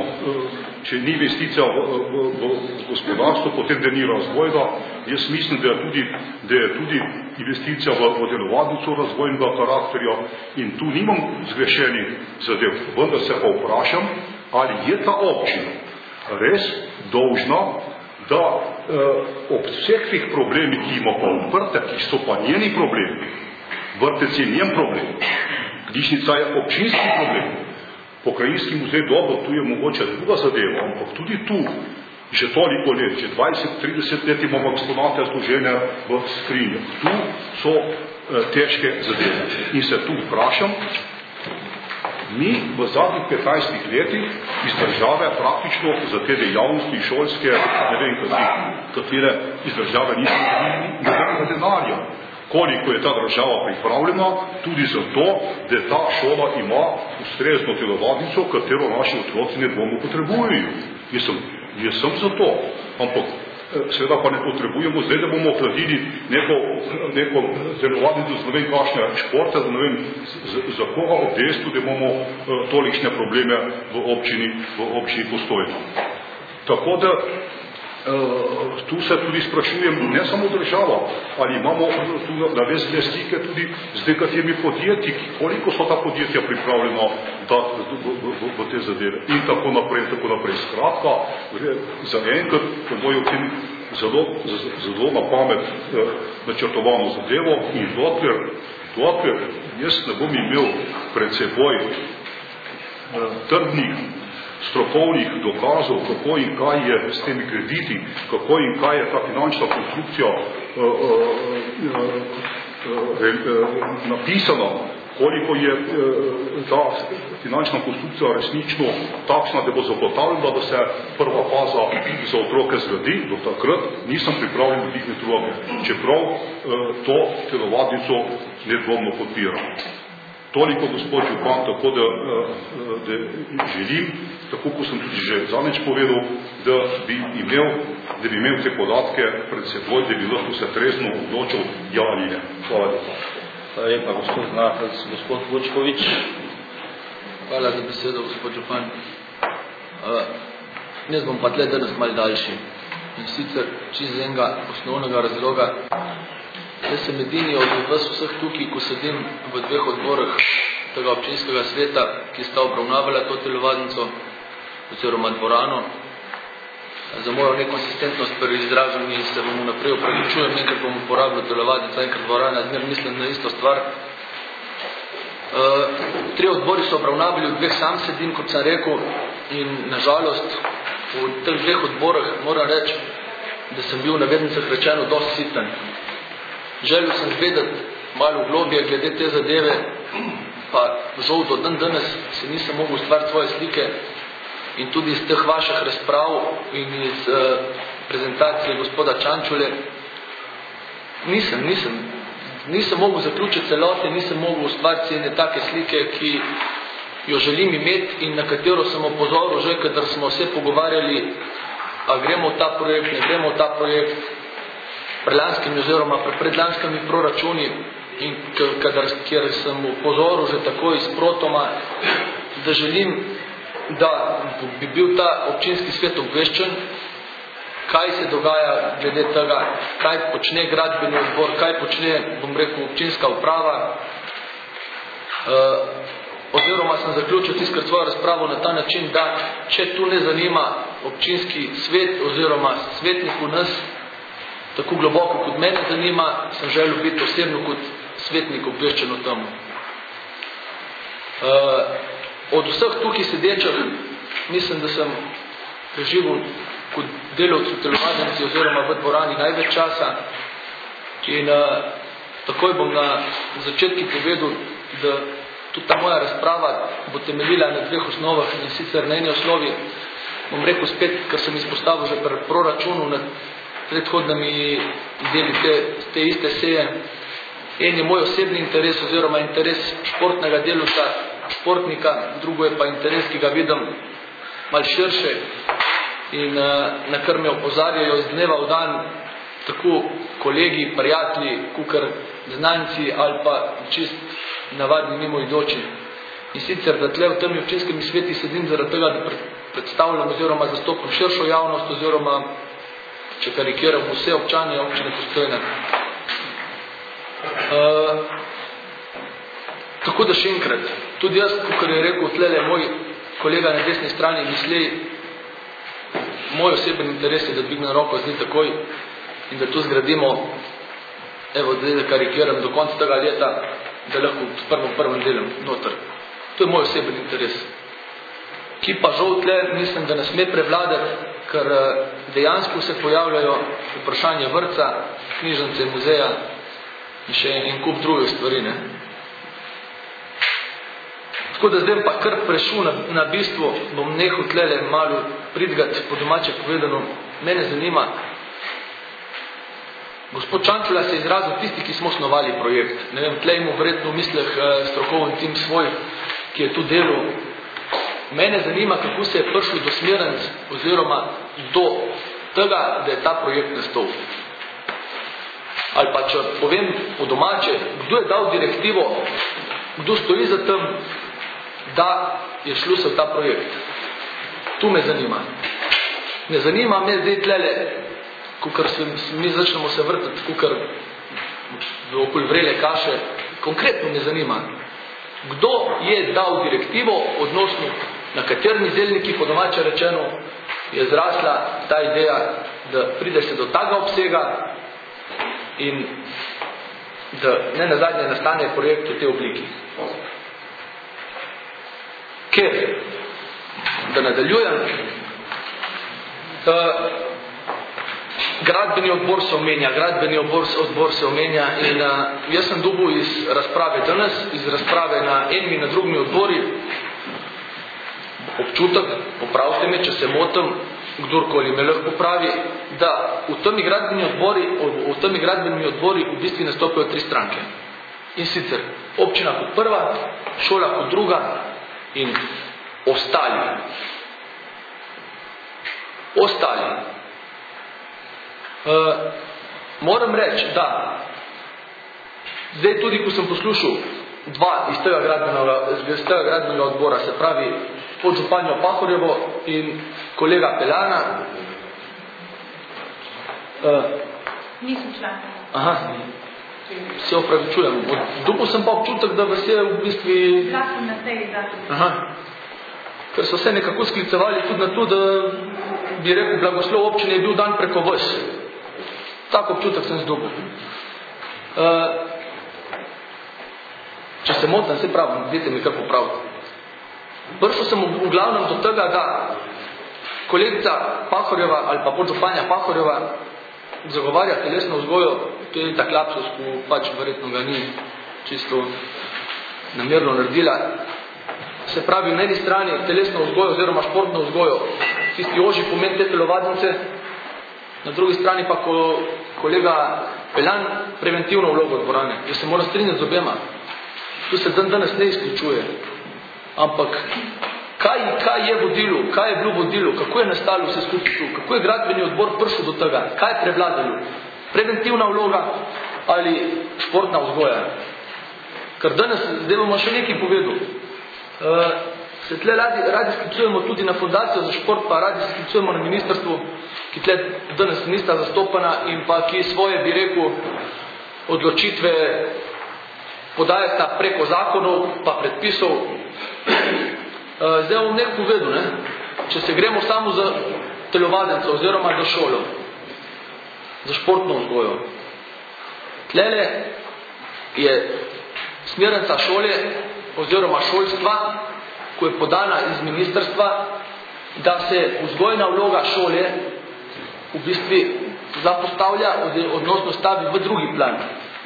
H: v gospodarstvo, potem da ni razvojga. Jaz mislim, da je tudi investicija v telovadnico razvojnega karakterja in tu nimam zgrešenih zadev. Vendar se pa vprašam, ali je ta občina res dolžna, da ob vseh teh problemih, ki ima pa odprte, ki so pa njeni problemi, vrtec je njen problem, knjižnica je občinski problem, pokrajinski muzej dobro, tu je mogoče druga zadeva, ampak tudi tu Že toliko let, že 20-30 let imamo eksponate zložene v skrinjah. Tu so težke zadeve. In se tu vprašam, mi v zadnjih 15 letih iz države praktično za te dejavnosti šolske, ne vem katere iz države nismo dobili nobenega denarja. Koliko je ta država pripravljena tudi zato, da ta šola ima ustrezno telovadnico, katero naši otroci nedvomno potrebujejo. Jaz sem za to, ampak seveda pa ne potrebujemo zdaj, da bomo hladili neko telovadnico z ne vem kakšne športe, da ne vem za koga ob dejstvu, da imamo tolikšne probleme v občini Postojna. Tako da tu se tudi sprašujem, ne samo država, ali imamo tu navezane stike tudi z nekaterimi podjetji, koliko so ta podjetja pripravljena v te zadeve in tako naprej. Skratka, za enkrat, po moji oceni, zelo na pamet načrtovano zadevo in dokler jaz ne bom imel pred seboj trdnih strokovnih dokazov, kako in kaj je s temi krediti, kako in kaj je ta finančna konstrukcija napisana, koliko je ta finančna konstrukcija resnično takšna, da bo zagotavljala, da se prva faza za otroke zgradi, do takrat nisem pripravljen vdihniti roke, čeprav to telovadnico nedvomno podpiram. Toliko, gospod župan, tako da želim, tako kot sem tudi že zadnjič povedal, da bi imel te podatke pred seboj, da bi lahko se trezno odločil ja ali ne. Hvala lepa.
A: Hvala lepa, gospod Vučkovič.
I: Hvala za besedo, gospod župan. Jaz bom pa tle danes malo daljši. In sicer čisto z enega osnovnega razloga. Jaz sem edini od vas vseh tukaj, ko sedim v dveh odborih tega občinskega sveta, ki sta obravnavala to telovadnico oziroma dvorano. Za mojo nekonsistentnost pri izražanju se bom naprej opravičujem, enkrat bom uporabljal telovadnico, enkrat dvorana, zmer mislim na isto stvar. Tri odbori so obravnavali, v dveh sam sedim, kot sem rekel, in nažalost v teh dveh odborih moram reči, da sem bil na vednicah rečeno dosti siten. Želel sem vedeti malo globje glede te zadeve, pa žal do danes se nisem mogel ustvariti svoje slike in tudi iz teh vaših razprav in iz prezentacije gospoda Čančule nisem mogel zaključiti celote, nisem mogel ustvariti ene take slike, ki jo želim imeti in na katero sem opozoril že, kadar smo se pogovarjali, a gremo v ta projekt, ne gremo v ta projekt, prelanskimi oziroma predlanskimi proračuni in kjer sem upozoril že takoj sprotoma, da želim, da bi bil ta občinski svet obveščen, kaj se dogaja glede tega, kaj počne gradbeni odbor, kaj počne, bom rekel, občinska uprava. Oziroma sem zaključil tiskar svojo razpravo na ta način, da če tu ne zanima občinski svet oziroma svetniku nas, tako globoko kot mene zanima, sem želel biti osebno kot svetnik obveščen o tem. Od vseh tukaj sedečih, mislim, da sem preživel kot delavc v telovadnici oziroma v dvorani največ časa in takoj bom na začetku povedal, da tudi ta moja razprava bo temeljila na dveh osnovah in sicer na eni osnovi, bom rekel spet, kar sem izpostavil že pri proračunu na predhodnimi deli te iste seje. En je moj osebni interes oziroma interes športnega delavca, športnika, drugo je pa interes, ki ga vidim malo širše in na kar me opozarjajo z dneva v dan tako kolegi, prijatelji, kakor znanci ali pa čist navadni mimoidoči. In sicer, da tle v tem občinskem sveti sedim zaradi tega, da predstavljam oziroma zastopam širšo javnost oziroma, če karikiram, vse občane občine Postojna. Tako da še enkrat, tudi jaz, kot je rekel tlele moj kolega na desni strani, misli, moj oseben interes je, da dvignem roko zdaj takoj in da to zgradimo, evo, da karikiram do konca tega leta, da lahko s prvim delom noter. To je moj oseben interes. Ki pa žal tle, mislim, da ne sme prevladati ker dejansko se pojavljajo vprašanje vrtca, knjižnice, muzeja in še en kup drugih stvari. Ne? Tako da zdaj pa kar prešel na bistvo, bom nehal tlele malo pridgati, po domače povedano, mene zanima. Gospod Čančula se je izrazil tisti, ki smo osnovali projekt. Ne vem, tlej mu verjetno v mislih strokoven tim svoj, ki je tu delal. Mene zanima, kako se je prišlo do smernic oziroma do tega, da je ta projekt nastal. Ali pa, če povem po domače, kdo je dal direktivo, kdo stoji za tem, da je šlo se v ta projekt. Tu me zanima. Ne zanima me zdaj tlele, kukor mi začnemo se vrtati, kukor v okoli vrele kaše, konkretno me zanima, kdo je dal direktivo, odnosno na katerimi zelniki, po domače rečeno, je zrasla ta ideja, da pride se do tega obsega in da ne nazadnje nastane projekt v tej obliki. Ker, da nadaljujem, gradbeni odbor se omenja, in jaz sem dobil iz razprave danes, iz razprave na enimi, na drugimi odbori, občutek, popravite me, če se motim, kdorkoli me lahko popravi, da v temi gradbenimi odbori v bistvu nastopajo 3 stranke. In sicer občina kot prva, šola kot druga in ostali. Moram reči, da zdaj tudi, ko sem poslušal 2 iz tega gradbenega odbora, se pravi podžupanjo Pahorjevo in kolega Peljana.
G: Nisem član.
I: Aha, se opravičujem. Dobil sem pa občutek, da vas je v bistvu...
G: Glasom na tej zakon.
I: Aha. Ker so se nekako sklicevali tudi na to, da bi rekel, blagoslov občine je bil dan preko vas. Tak občutek sem zdobil. Če se motim, se pravim, dajte mi kar popraviti. Prišel sem v glavnem do tega, da kolegica Pahorjeva ali pa podžupanja Pahorjeva zagovarja telesno vzgojo, to je tak lapsus, ko pač verjetno ga ni čisto namerno naredila. Se pravi, na eni strani telesno vzgojo oziroma športno vzgojo, tisti ožji pomen te telovadnice, na drugi strani pa kolega Peljan preventivno vlogo dvorane. Jaz se moram strinjati z obema. Tu se danes ne izključuje. Ampak kaj je vodilo, kaj je bilo vodilo, kako je nastalo vse skupaj tu, kako je gradbeni odbor prišel do tega, kaj je prevladalo, preventivna vloga ali športna vzgoja. Ker danes, zdaj bomo še nekaj povedal, se tle radi sklicujemo tudi na fundacijo za šport, pa radi sklicujemo na ministrstvo, ki tle danes nista zastopana in pa ki svoje, bi rekel, odločitve podajata preko zakonov pa predpisov. Zdaj bom nekaj povedal, ne? Če se gremo samo za telovadence oziroma za šolo, za športno vzgojo. Tlele je smernica šole oziroma šolstva, ko je podana iz ministrstva, da se vzgojna vloga šole v bistvu zapostavlja, odnosno stavi v drugi plan.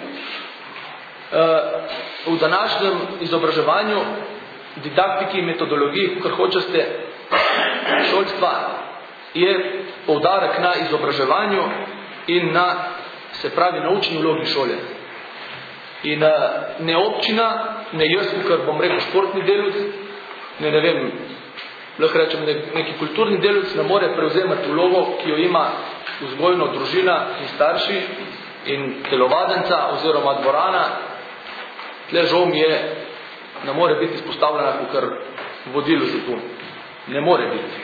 I: V današnjem izobraževanju, didaktiki, metodologiji, kar hočete, šolstva je poudarek na izobraževanju in na, se pravi, na učni vlogi šole. In ne občina, ne jaz, ker bom rekel športni delavec, ne vem, lahko rečem, neki kulturni delavec ne more prevzemati vlogo, ki jo ima vzgojno družina in starši in telovadenca oziroma dvorana. Tle žal mi je, ne more biti izpostavljena, kakor vodilo za to. Ne more biti.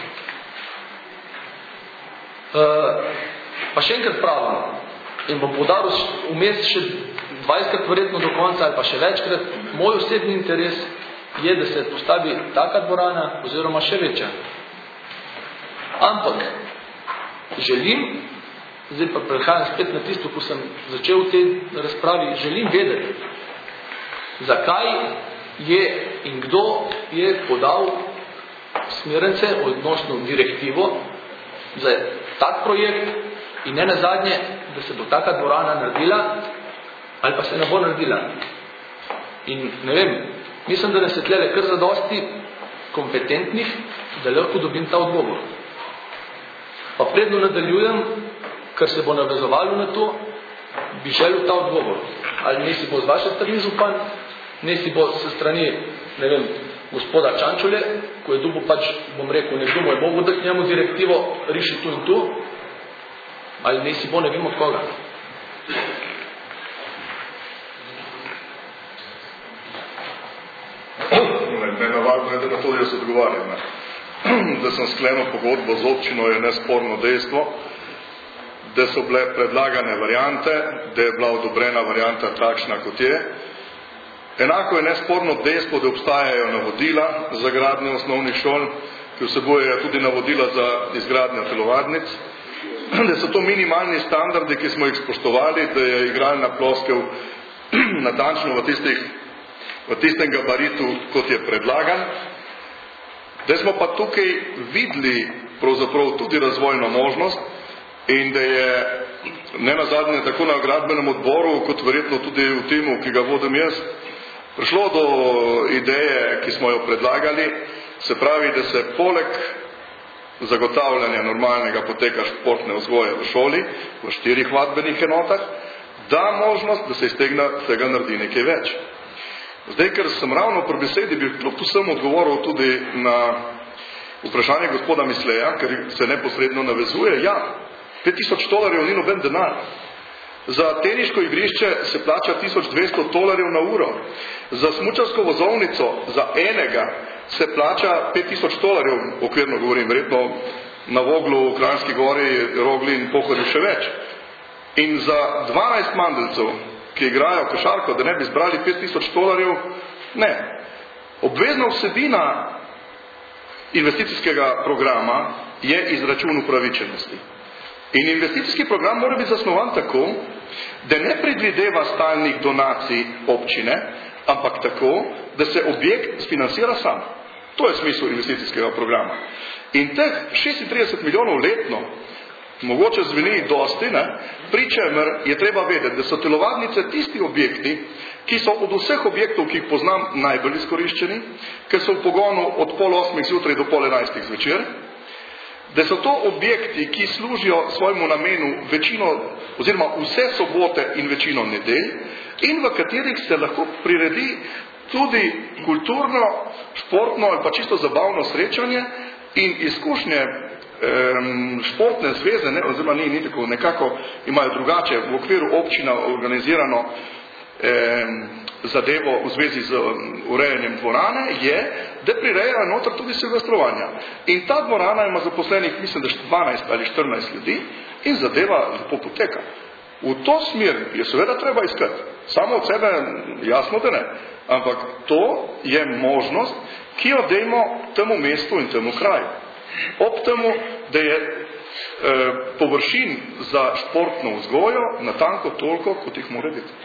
I: Pa še enkrat pravim, in bom podaril vmes še 20krat verjetno do konca ali pa še večkrat, moj osebni interes je, da se postavi taka dvorana oziroma še večja. Ampak želim, zdaj pa prehajam spet na tisto, ko sem začel v tej razpravi, želim vedeti, zakaj je in kdo je podal smernice, odnosno direktivo, za tak projekt in ne nazadnje, da se bo taka dvorana naredila ali pa se ne bo naredila. In ne vem, mislim, da nas je tlele kar zadosti kompetentnih, da lahko dobim ta odgovor. Pa predno nadaljujem, ker se bo navezovalo na to, bi želel ta odgovor. Ali nisi bo z vaše strani župan, nisi bo se strani, ne vem, gospoda Čančule, ko je dobil pač, bom rekel, nekdo mu je Bog da k njemu direktivo, riši tu in tu, ali nisi bo, ne vem od koga.
B: Nenavadno je, da na to jaz odgovarjam. Da sem sklenil pogodbo z občino, je nesporno dejstvo, da so bile predlagane variante, da je bila odobrena varianta takšna, kot je. Enako je nesporno dejstvo, da obstajajo navodila za gradnjo osnovnih šol, ki vsebujejo tudi navodila za izgradnjo telovadnic, da so to minimalni standardi, ki smo jih spoštovali, da je igralna ploskev natančno v tistem gabaritu, kot je predlagan, da smo pa tukaj videli pravzaprav tudi razvojno možnost in da je nenazadnje tako na gradbenem odboru, kot verjetno tudi v timu, ki ga vodim jaz, prišlo do ideje, ki smo jo predlagali, se pravi, da se poleg zagotavljanja normalnega poteka športne vzgoje v šoli, v 4 vadbenih enotah, da možnost, da se iz tega naredi nekaj več. Zdaj, ker sem ravno pri besedi, bi kljub vsem odgovoril tudi na vprašanje gospoda Misleja, ker se neposredno navezuje. Ja, $5,000 ni noben denar. Za teniško igrišče se plača $1,200 na uro. Za smučarsko vozovnico, za enega, se plača $5,000, okvirno govorim, verjetno na Voglu, v Kranjski gori, Rogli in Pohorju še več. In za 12 mandelcev, ki igrajo košarko, da ne bi zbrali $5,000, ne. Obvezna vsebina investicijskega programa je izračun upravičenosti. In investicijski program mora biti zasnovan tako, da ne predvideva stalnih donacij občine, ampak tako, da se objekt sfinancira sam. To je smisel investicijskega programa. In teh 36 milijonov letno, mogoče zveni dosti, ne? Pri čemer je treba vedeti, da so telovadnice tisti objekti, ki so od vseh objektov, ki jih poznam, najbolj izkoriščeni, ker so v pogonu od 7:30 zjutraj do 11:30 zvečer, da so to objekti, ki služijo svojemu namenu večino, oziroma vse sobote in večino nedelj, in v katerih se lahko priredi tudi kulturno, športno ali pa čisto zabavno srečanje in izkušnje športne zveze, ne, oziroma ni tako, nekako imajo drugače v okviru občina organizirano zadevo v zvezi z urejanjem dvorane, je, da prirejajo noter tudi silvestrovanja. In ta dvorana ima zaposlenih, mislim, da 12 ali 14 ljudi in zadeva lepo poteka. V to smer je seveda treba iskati. Samo od sebe jasno, da ne. Ampak to je možnost, ki jo dajmo temu mestu in temu kraju. Ob temu, da je površin za športno vzgojo natanko toliko, kot jih mora biti.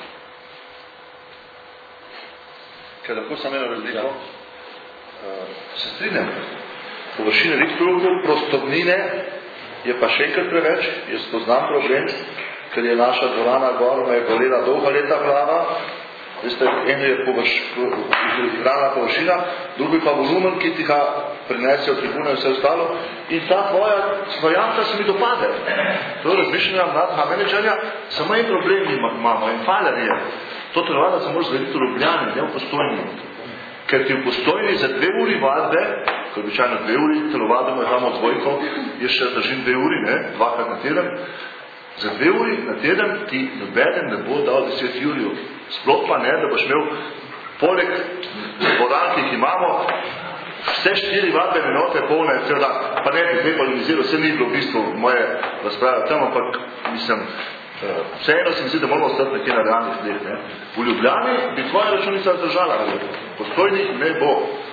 J: Ker lahko sam eno razliko, se strinjam, površine ni toliko, prostornine je pa še enkrat preveč, jaz poznam problem, ker je naša dvorana gor, me je bolela dolga leta glava, veste, eno je igralna površina, drugi pa volumen, ki ti ga prinesejo tribune in vse ostalo, in ta tvoja varianta se mi dopade. To je razmišljanja mladega menedžerja, samo en problem imamo, en faler je. To telovadno se može zvediti v Ljubljani, ne v Postojni. Ker ti v Postojni za 2 uri vadbe, ko običajno 2 uri telovadimo, imamo dvojko, jaz še držim 2 uri, ne, 2krat na teden, za 2 uri na teden ti nobeden ne bo dal 10 jurjev. Sploh pa ne, da boš imel poleg dvoran, ki jih imamo, vse 4 vadbene enote polne, cel dan. Pa ne bi zdaj polemiziral, vse ni bilo v bistvu moje razprave tam, ampak mislim, vseeno se mi zdi, da moramo ostati nekje na realnih tleh. Ne. V Ljubljani bi tvoja računica zdržala, Postojnih ne bo.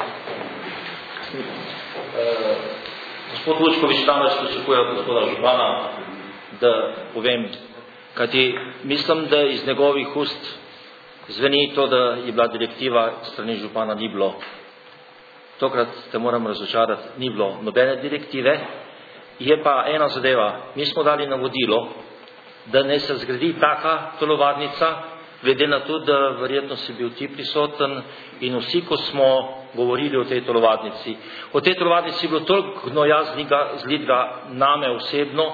A: Gospod Vučkovič namreč pričakuje od gospoda župana, da povem, kajti mislim, da iz njegovih ust zveni to, da je bila direktiva strani župana ni bilo. Tokrat te moram razočarati, ni bilo nobene direktive, Je pa ena zadeva, mi smo dali navodilo, da ne se zgradi taka telovadnica, glede na to, da verjetno si bil ti prisoten in vsi, ko smo govorili o tej telovadnici. O tej telovadnici je bilo toliko gnoja zlitga name osebno,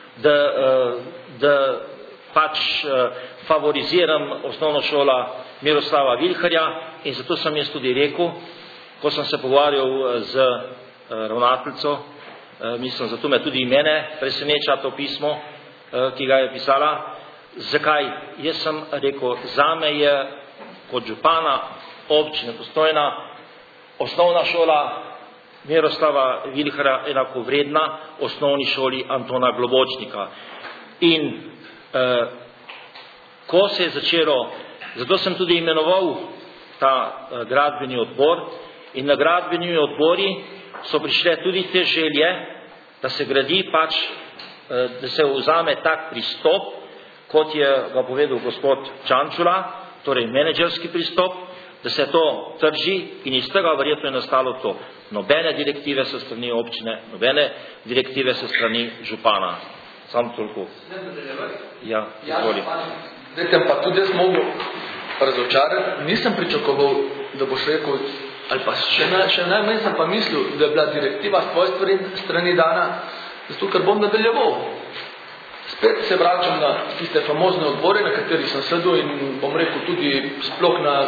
A: da pač favoriziram osnovno šola Miroslava Vilharja in zato sem jaz tudi rekel, ko sem se pogovarjal z ravnateljico, mislim, zato me tudi mene preseneča to pismo, ki ga je pisala. Zakaj? Jaz sem rekel, zame je kot župana občine Postojna osnovna šola Miroslava Vilharja enako vredna osnovni šoli Antona Globočnika. In ko se je začelo, zato sem tudi imenoval ta gradbeni odbor in na gradbeni odbori so prišle tudi te želje, da se gradi pač, da se vzame tak pristop, kot je ga povedal gospod Čančula, torej menedžerski pristop, da se to trži in iz tega verjetno je nastalo to. Nobene direktive se strani občine, nobene direktive se strani župana. Sam toliko. Ja, izvolim.
I: Zdaj pa tudi jaz mogu razočarati, nisem pričakoval, da boš rekel, ali pa še najmanj sem pa mislil, da je bila direktiva s tvoje strani dana, zato ker bom nadaljeval. Spet se vračam na tiste famozne odbore, na kateri sem sedel in bom rekel tudi sploh na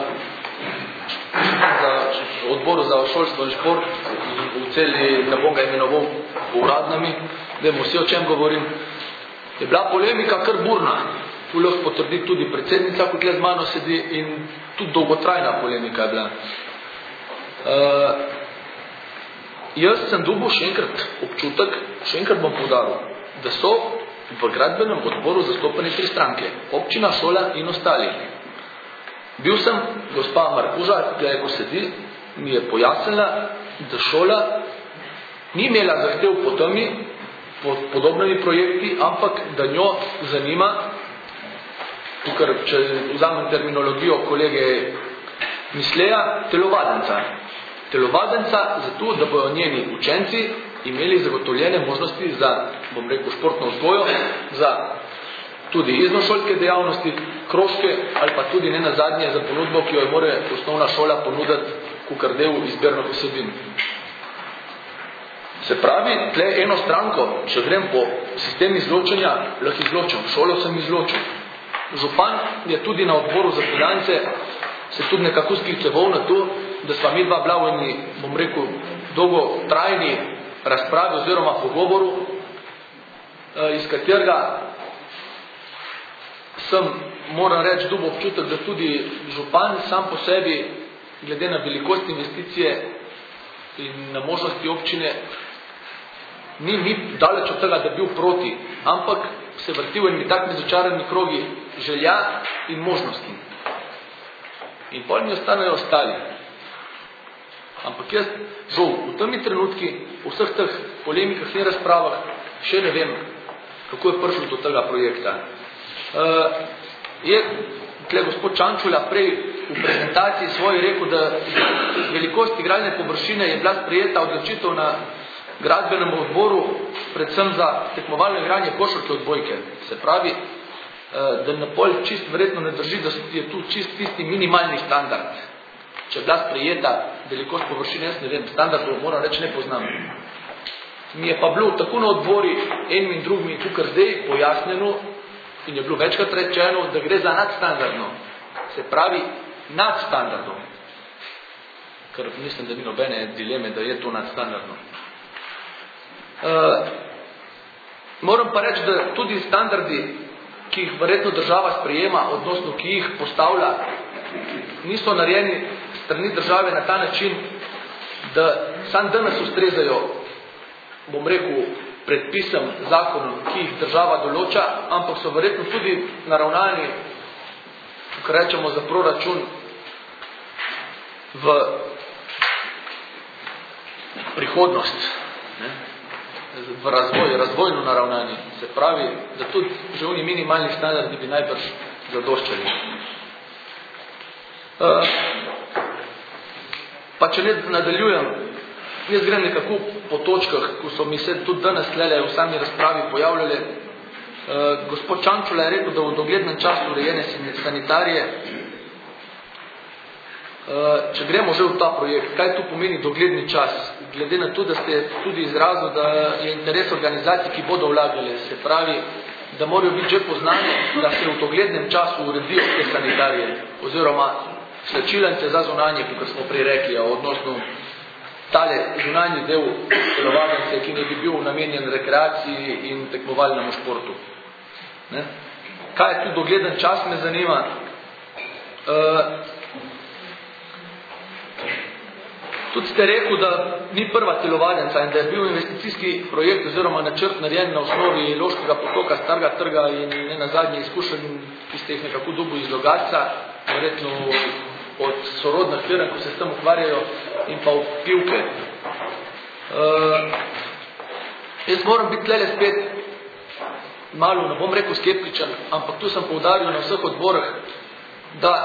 I: odboru za šolstvo in šport, v celi, ne bom ga imenoval uradnami, vemo vsi, o čem govorim, je bila polemika kar burna. Tu lahko potrdi tudi predsednica, kot le z mano sedi, in tudi dolgotrajna polemika je bila. Jaz sem dobil še enkrat občutek, še enkrat bom poudaril, da so v gradbenem odboru zastopani 3 stranke, občina, šola in ostali. Bil sem, gospa Markuža, ko sedi, mi je pojasnila, da šola ni imela zahtev po temi, po podobnimi projekti, ampak da njo zanima, tukaj, če vzamem terminologijo kolege Misleja, telovadenca. Telovadenca zato, da bojo njeni učenci imeli zagotovljene možnosti za, bom rekel, športno vzgojo, za tudi iznošolske dejavnosti, krožke ali pa tudi ne nazadnje za ponudbo, ki jo mora osnovna šola ponuditi kakor del izbernih vsebin. Se pravi, tle eno stranko, če grem po sistem izločanja, lahko izločim, šolo sem izločil. Župan je tudi na odboru za finance se tudi nekako skliceval na to, da sva mi dva bila v eni, bom rekel, dolgotrajni razpravi oziroma pogovoru, iz katerega sem, moram reči, dobil občutek, da tudi župan sam po sebi, glede na velikost investicije in na možnosti občine, ni daleč od tega, da bil proti, ampak se vrti v eni takmi začarani krogi želja in možnosti. In potem mi ostanejo ostali. Ampak jaz, žal, v temi trenutki, v vseh teh polemikah in razpravah, še ne vem, kako je prišlo do tega projekta. Je tle gospod Čančula prej v prezentaciji svoji rekel, da velikost igralne površine je bila sprejeta odločitev na gradbenem odboru, predvsem za tekmovalno igranje košarke odbojke. Se pravi, da na pol čist verjetno ne drži, da je tu čist tisti minimalni standard. Če je bila sprejeta velikost površine, jaz ne vem, standardov moram reči ne poznam. Mi je pa bilo tako na odbori enim in drugim, tukaj zdaj pojasnjeno in je bilo večkrat rečeno, da gre za nadstandardno. Se pravi, nadstandardno. Ker mislim, da ni nobene dileme, da je to nadstandardno. Moram pa reči, da tudi standardi, ki jih verjetno država sprejema, odnosno ki jih postavlja, niso narejeni strani države na ta način, da sam danes ustrezajo, bom rekel, predpisem, zakonom, ki jih država določa, ampak so verjetno tudi naravnani, ko rečemo za proračun, v prihodnost, v razvojno naravnani. Se pravi, da tudi že oni minimalni standardi bi najbrž zadoščali. Pa če ne nadaljujem, Jaz grem nekako po točkah, ko so mi se tudi danes tlele v sami razpravi pojavljale. Gospod Čančula je rekel, da v doglednem času urejene sanitarije, če gremo že v ta projekt, kaj tu pomeni dogledni čas? Glede na to, da ste tudi izrazili, da je interes organizacij, ki bodo vlagali, se pravi, da morajo biti že poznane, da se v doglednem času uredijo te sanitarije, oziroma slačilence za zunanje, kot smo prej rekli, odnosno tale zunanji del telovadnice, ki ne bi bil namenjen rekreaciji in tekmovalnemu športu. Ne? Kaj je tu dogleden čas, me zanima. Tudi ste rekel, da ni prva telovadnica in da je bil investicijski projekt oziroma načrt narejen na osnovi Loškega potoka, Starega trga in ne nazadnje izkušenj, ki ste jih nekako dobil iz Logatca, verjetno od sorodnih firm, ko se s tem ukvarjajo, in pa v Pivke. Jaz moram biti tlele spet malo, ne bom rekel skeptičen, ampak tu sem poudaril na vseh odborih, da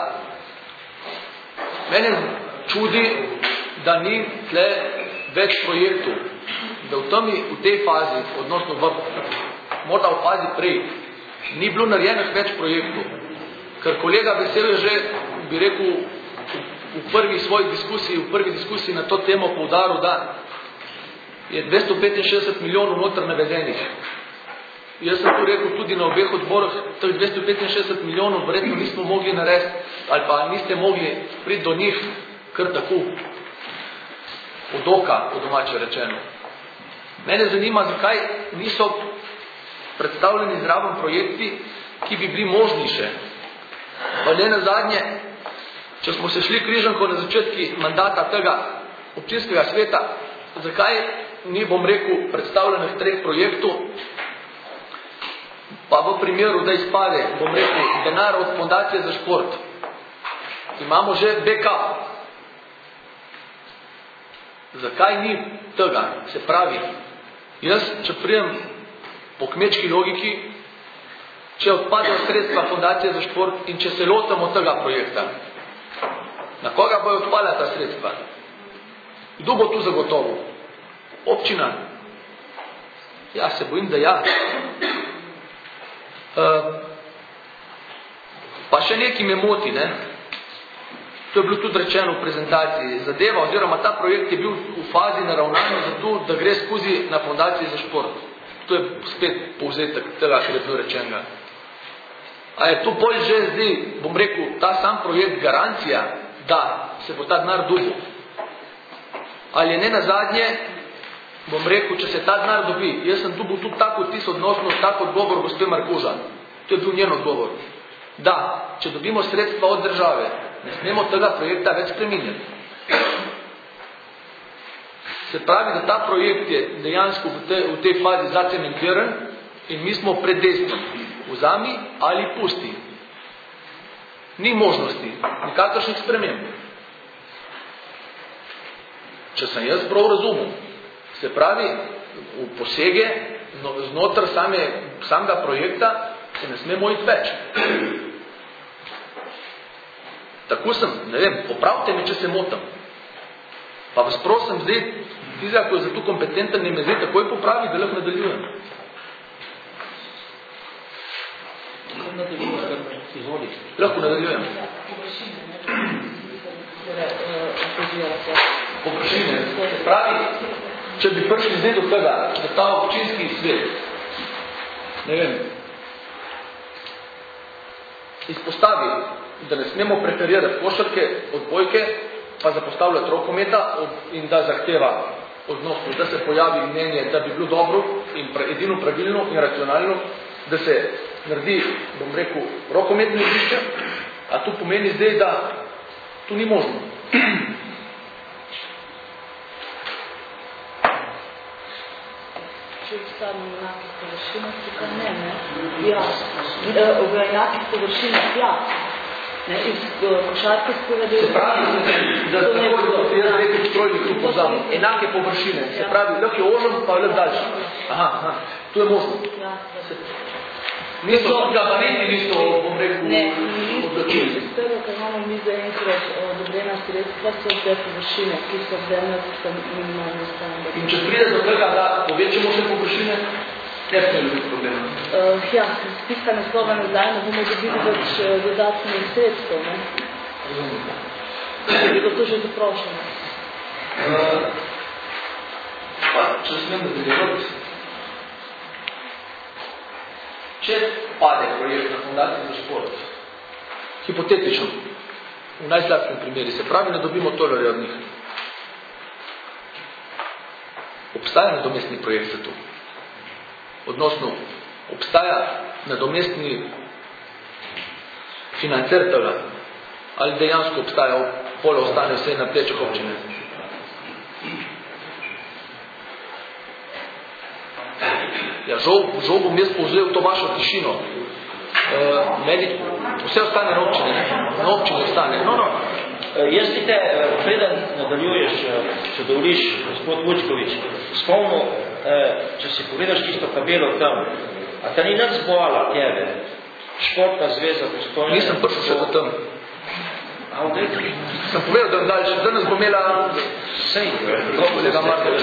I: mene čudi, da ni tle več projektov, da v tej fazi, odnosno morda v fazi prej, ni bilo narejenih več projektov. Ker kolega Vesel je že, bi rekel, v prvi diskusiji na to temo poudaril, da je 265 milijonov noter navedenih. Jaz sem tu rekel tudi na obeh odborih, teh 265 milijonov verjetno nismo mogli narediti, ali pa niste mogli priti do njih kar tako, od oka, po domače rečeno. Mene zanima, zakaj niso predstavljeni zraven projekti, ki bi bili možni še. Pa ne nazadnje, če smo se šli križanko na začetki mandata tega občinskega sveta, zakaj ni, bom rekel, predstavljenih 3 projektov, pa v primeru, da izpade, bom rekel, denar od Fondacije za šport. Imamo že backup. Zakaj ni tega? Se pravi, jaz, če prijem po kmečki logiki, če odpadejo sredstva Fondacije za šport in če se lotamo tega projekta, na koga bojo odpala ta sredstva? Kdo bo tu zagotovil? Občina? Ja, se bojim, da ja. Pa še nekaj me moti, ne? To je bilo tudi rečeno v prezentaciji. Zadeva oziroma ta projekt je bil v fazi naravnanja zato, da gre skozi na Fondaciji za šport. To je spet povzetek tega, kar je bilo rečenega. A je to bolj že zdaj, bom rekel, ta sam projekt garancija, da se bo ta denar dobil? Ali je ne nazadnje, bom rekel, če se ta denar dobi, jaz sem dobil tudi tako vtis odnosno tako odgovor gospe Markuža. To je bil njen odgovor. Da, če dobimo sredstva od države, ne smemo tega projekta več spreminjati. Se pravi, da ta projekt je dejansko v tej fazi zacementiran in mi smo pred dejstvom. Vzami ali pusti. Ni možnosti, nikakršnih sprememb. Če sem jaz prav razumel, se pravi, v posege znotraj samega projekta se ne smemo iti več. Tako sem, ne vem, popravite me, če se motam. Pa vas prosim zdaj, tizja, ko je za to kompetenten, ne me zdaj takoj popravi, da lahko nadaljujem. Lahko nadaljujem. Površine. Pravi, če bi prišli zdaj do tega, da ta občinski svet, ne vem, izpostavi, da ne smemo preferirati košarke, odbojke, pa zapostavljati rokometa in da zahteva odnosno, da se pojavi mnenje, da bi bilo dobro in edino pravilno in racionalno, da se naredi, bom rekel, rokometno igrišče, a to pomeni zdaj, da to ni možno.
D: Če obstavimo v enakih površinah, tukaj ne. Ja, v enakih površinah, ja. Iz košarkarskega dela.
I: Se pravi, da tako jaz rekel strojni kruh pozam, enake površine. Se pravi, lahko je ožen, pa lahko daljši. Aha, to je možno. Niso gabariti, niso, bom rekel,
D: odločili. Iz tega, kar imamo mi zaenkrat odobrena sredstva, so te površine, ki so vzemljene za minimalne standarde.
I: In če pride do tega, da povečamo še površine, ne bi bilo problema.
D: Ja, z tista naslova nazaj ne bomo dobili več dodatnih sredstev, ne? Je bilo to že zaprošeno.
I: Če smem nadaljevati, če pade projekt na Fundaciji za šport, hipotetično, v najslabšem primeri, se pravi, ne dobimo tolerja od njih. Obstaja nadomestni projekt za to. Odnosno, obstaja nadomestni financer tega, ali dejansko obstaja, polo ostane vse na plečih občine. Ja, žal bom jaz povzel to vašo tišino. Vse ostane na občine, na občine ostane.
A: Jaz ti te, preden nadaljuješ, če dovoliš, gospod Vučkovič, spomnil, če si pogledaš tisto tabelo tam, a ta ni nič zbojala tebe, Športna zveza Postojna.
I: Nisem prišel še do tam. Sem povedal, da daljše, danes bo imela kolega Markovič.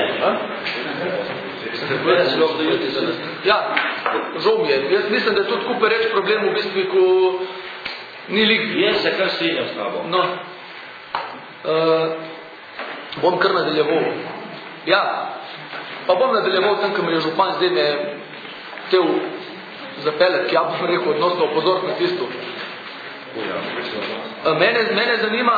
I: Ja, žal mi je. Jaz mislim, da je tudi kupe reč problem v bistvu, ko ni lik.
A: Jaz se kar strinjam s tabo.
I: No, bom kar nadaljeval. Ja, pa bom nadaljeval tam, ko me je župan zdaj me tel zapeljati, ki ja bom rekel odnosno opozoriti na tisto. Mene zanima,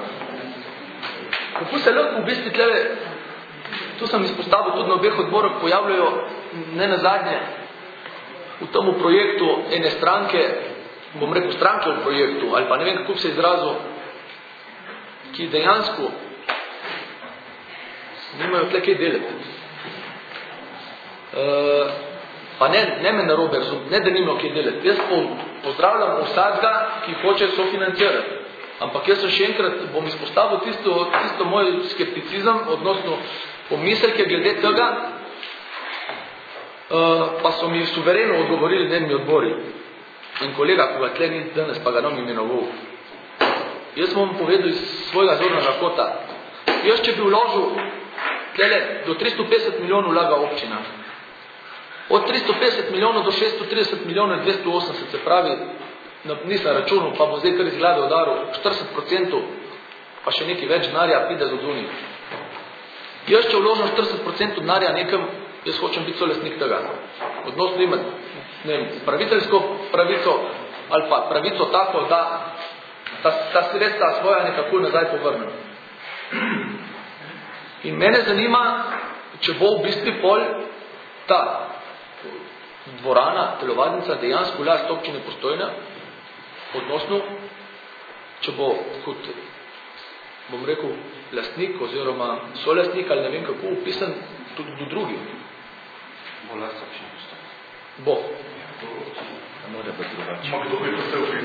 I: kako se lahko v bistvu tlele, tu sem izpostavil tudi na obeh odborih, pojavljajo ne nazadnje v tomu projektu ene stranke, bom rekel stranke v projektu, ali pa ne vem, kako se izrazil, ki dejansko nimajo tle kaj delati. Pa ne me narobe razumeti, ne da nimajo kaj delati. Jaz pozdravljam vsakega, ki hoče sofinancirati. Ampak jaz sem še enkrat, bom izpostavil tisto moj skepticizem, odnosno pomisleke glede tega, pa so mi suvereno odgovorili njeni odbori. In kolega, ko ga tle ni danes, pa ga nam imenoval. Jaz bom povedal iz svojega zornega kota. Jaz, če bi vložil tlele do 350 milijonov vlaga občina, od 350 milijonov do 630 milijonov 280, se pravi, nisem računal, pa bo zdaj kar iz glave udaril, 40%, pa še nekaj več denarja pride z odzuni. Jaz, če vložim 40% denarja nekam, jaz hočem biti solastnik tega. Odnosno imati, ne vem, praviteljsko pravico ali pa pravico tako, da ta sredstva svoja nekako nazaj povrnem. In mene zanima, če bo v bistvu pol ta dvorana, telovadnica dejansko last občine Postojna, odnosno, če bo kot, bom rekel, lastnik oziroma solastnik ali ne vem kako upisan tudi do drugih.
J: Bo last občine Postojna.
I: Bo.
J: Mora biti drugače.
B: Kdo bi postal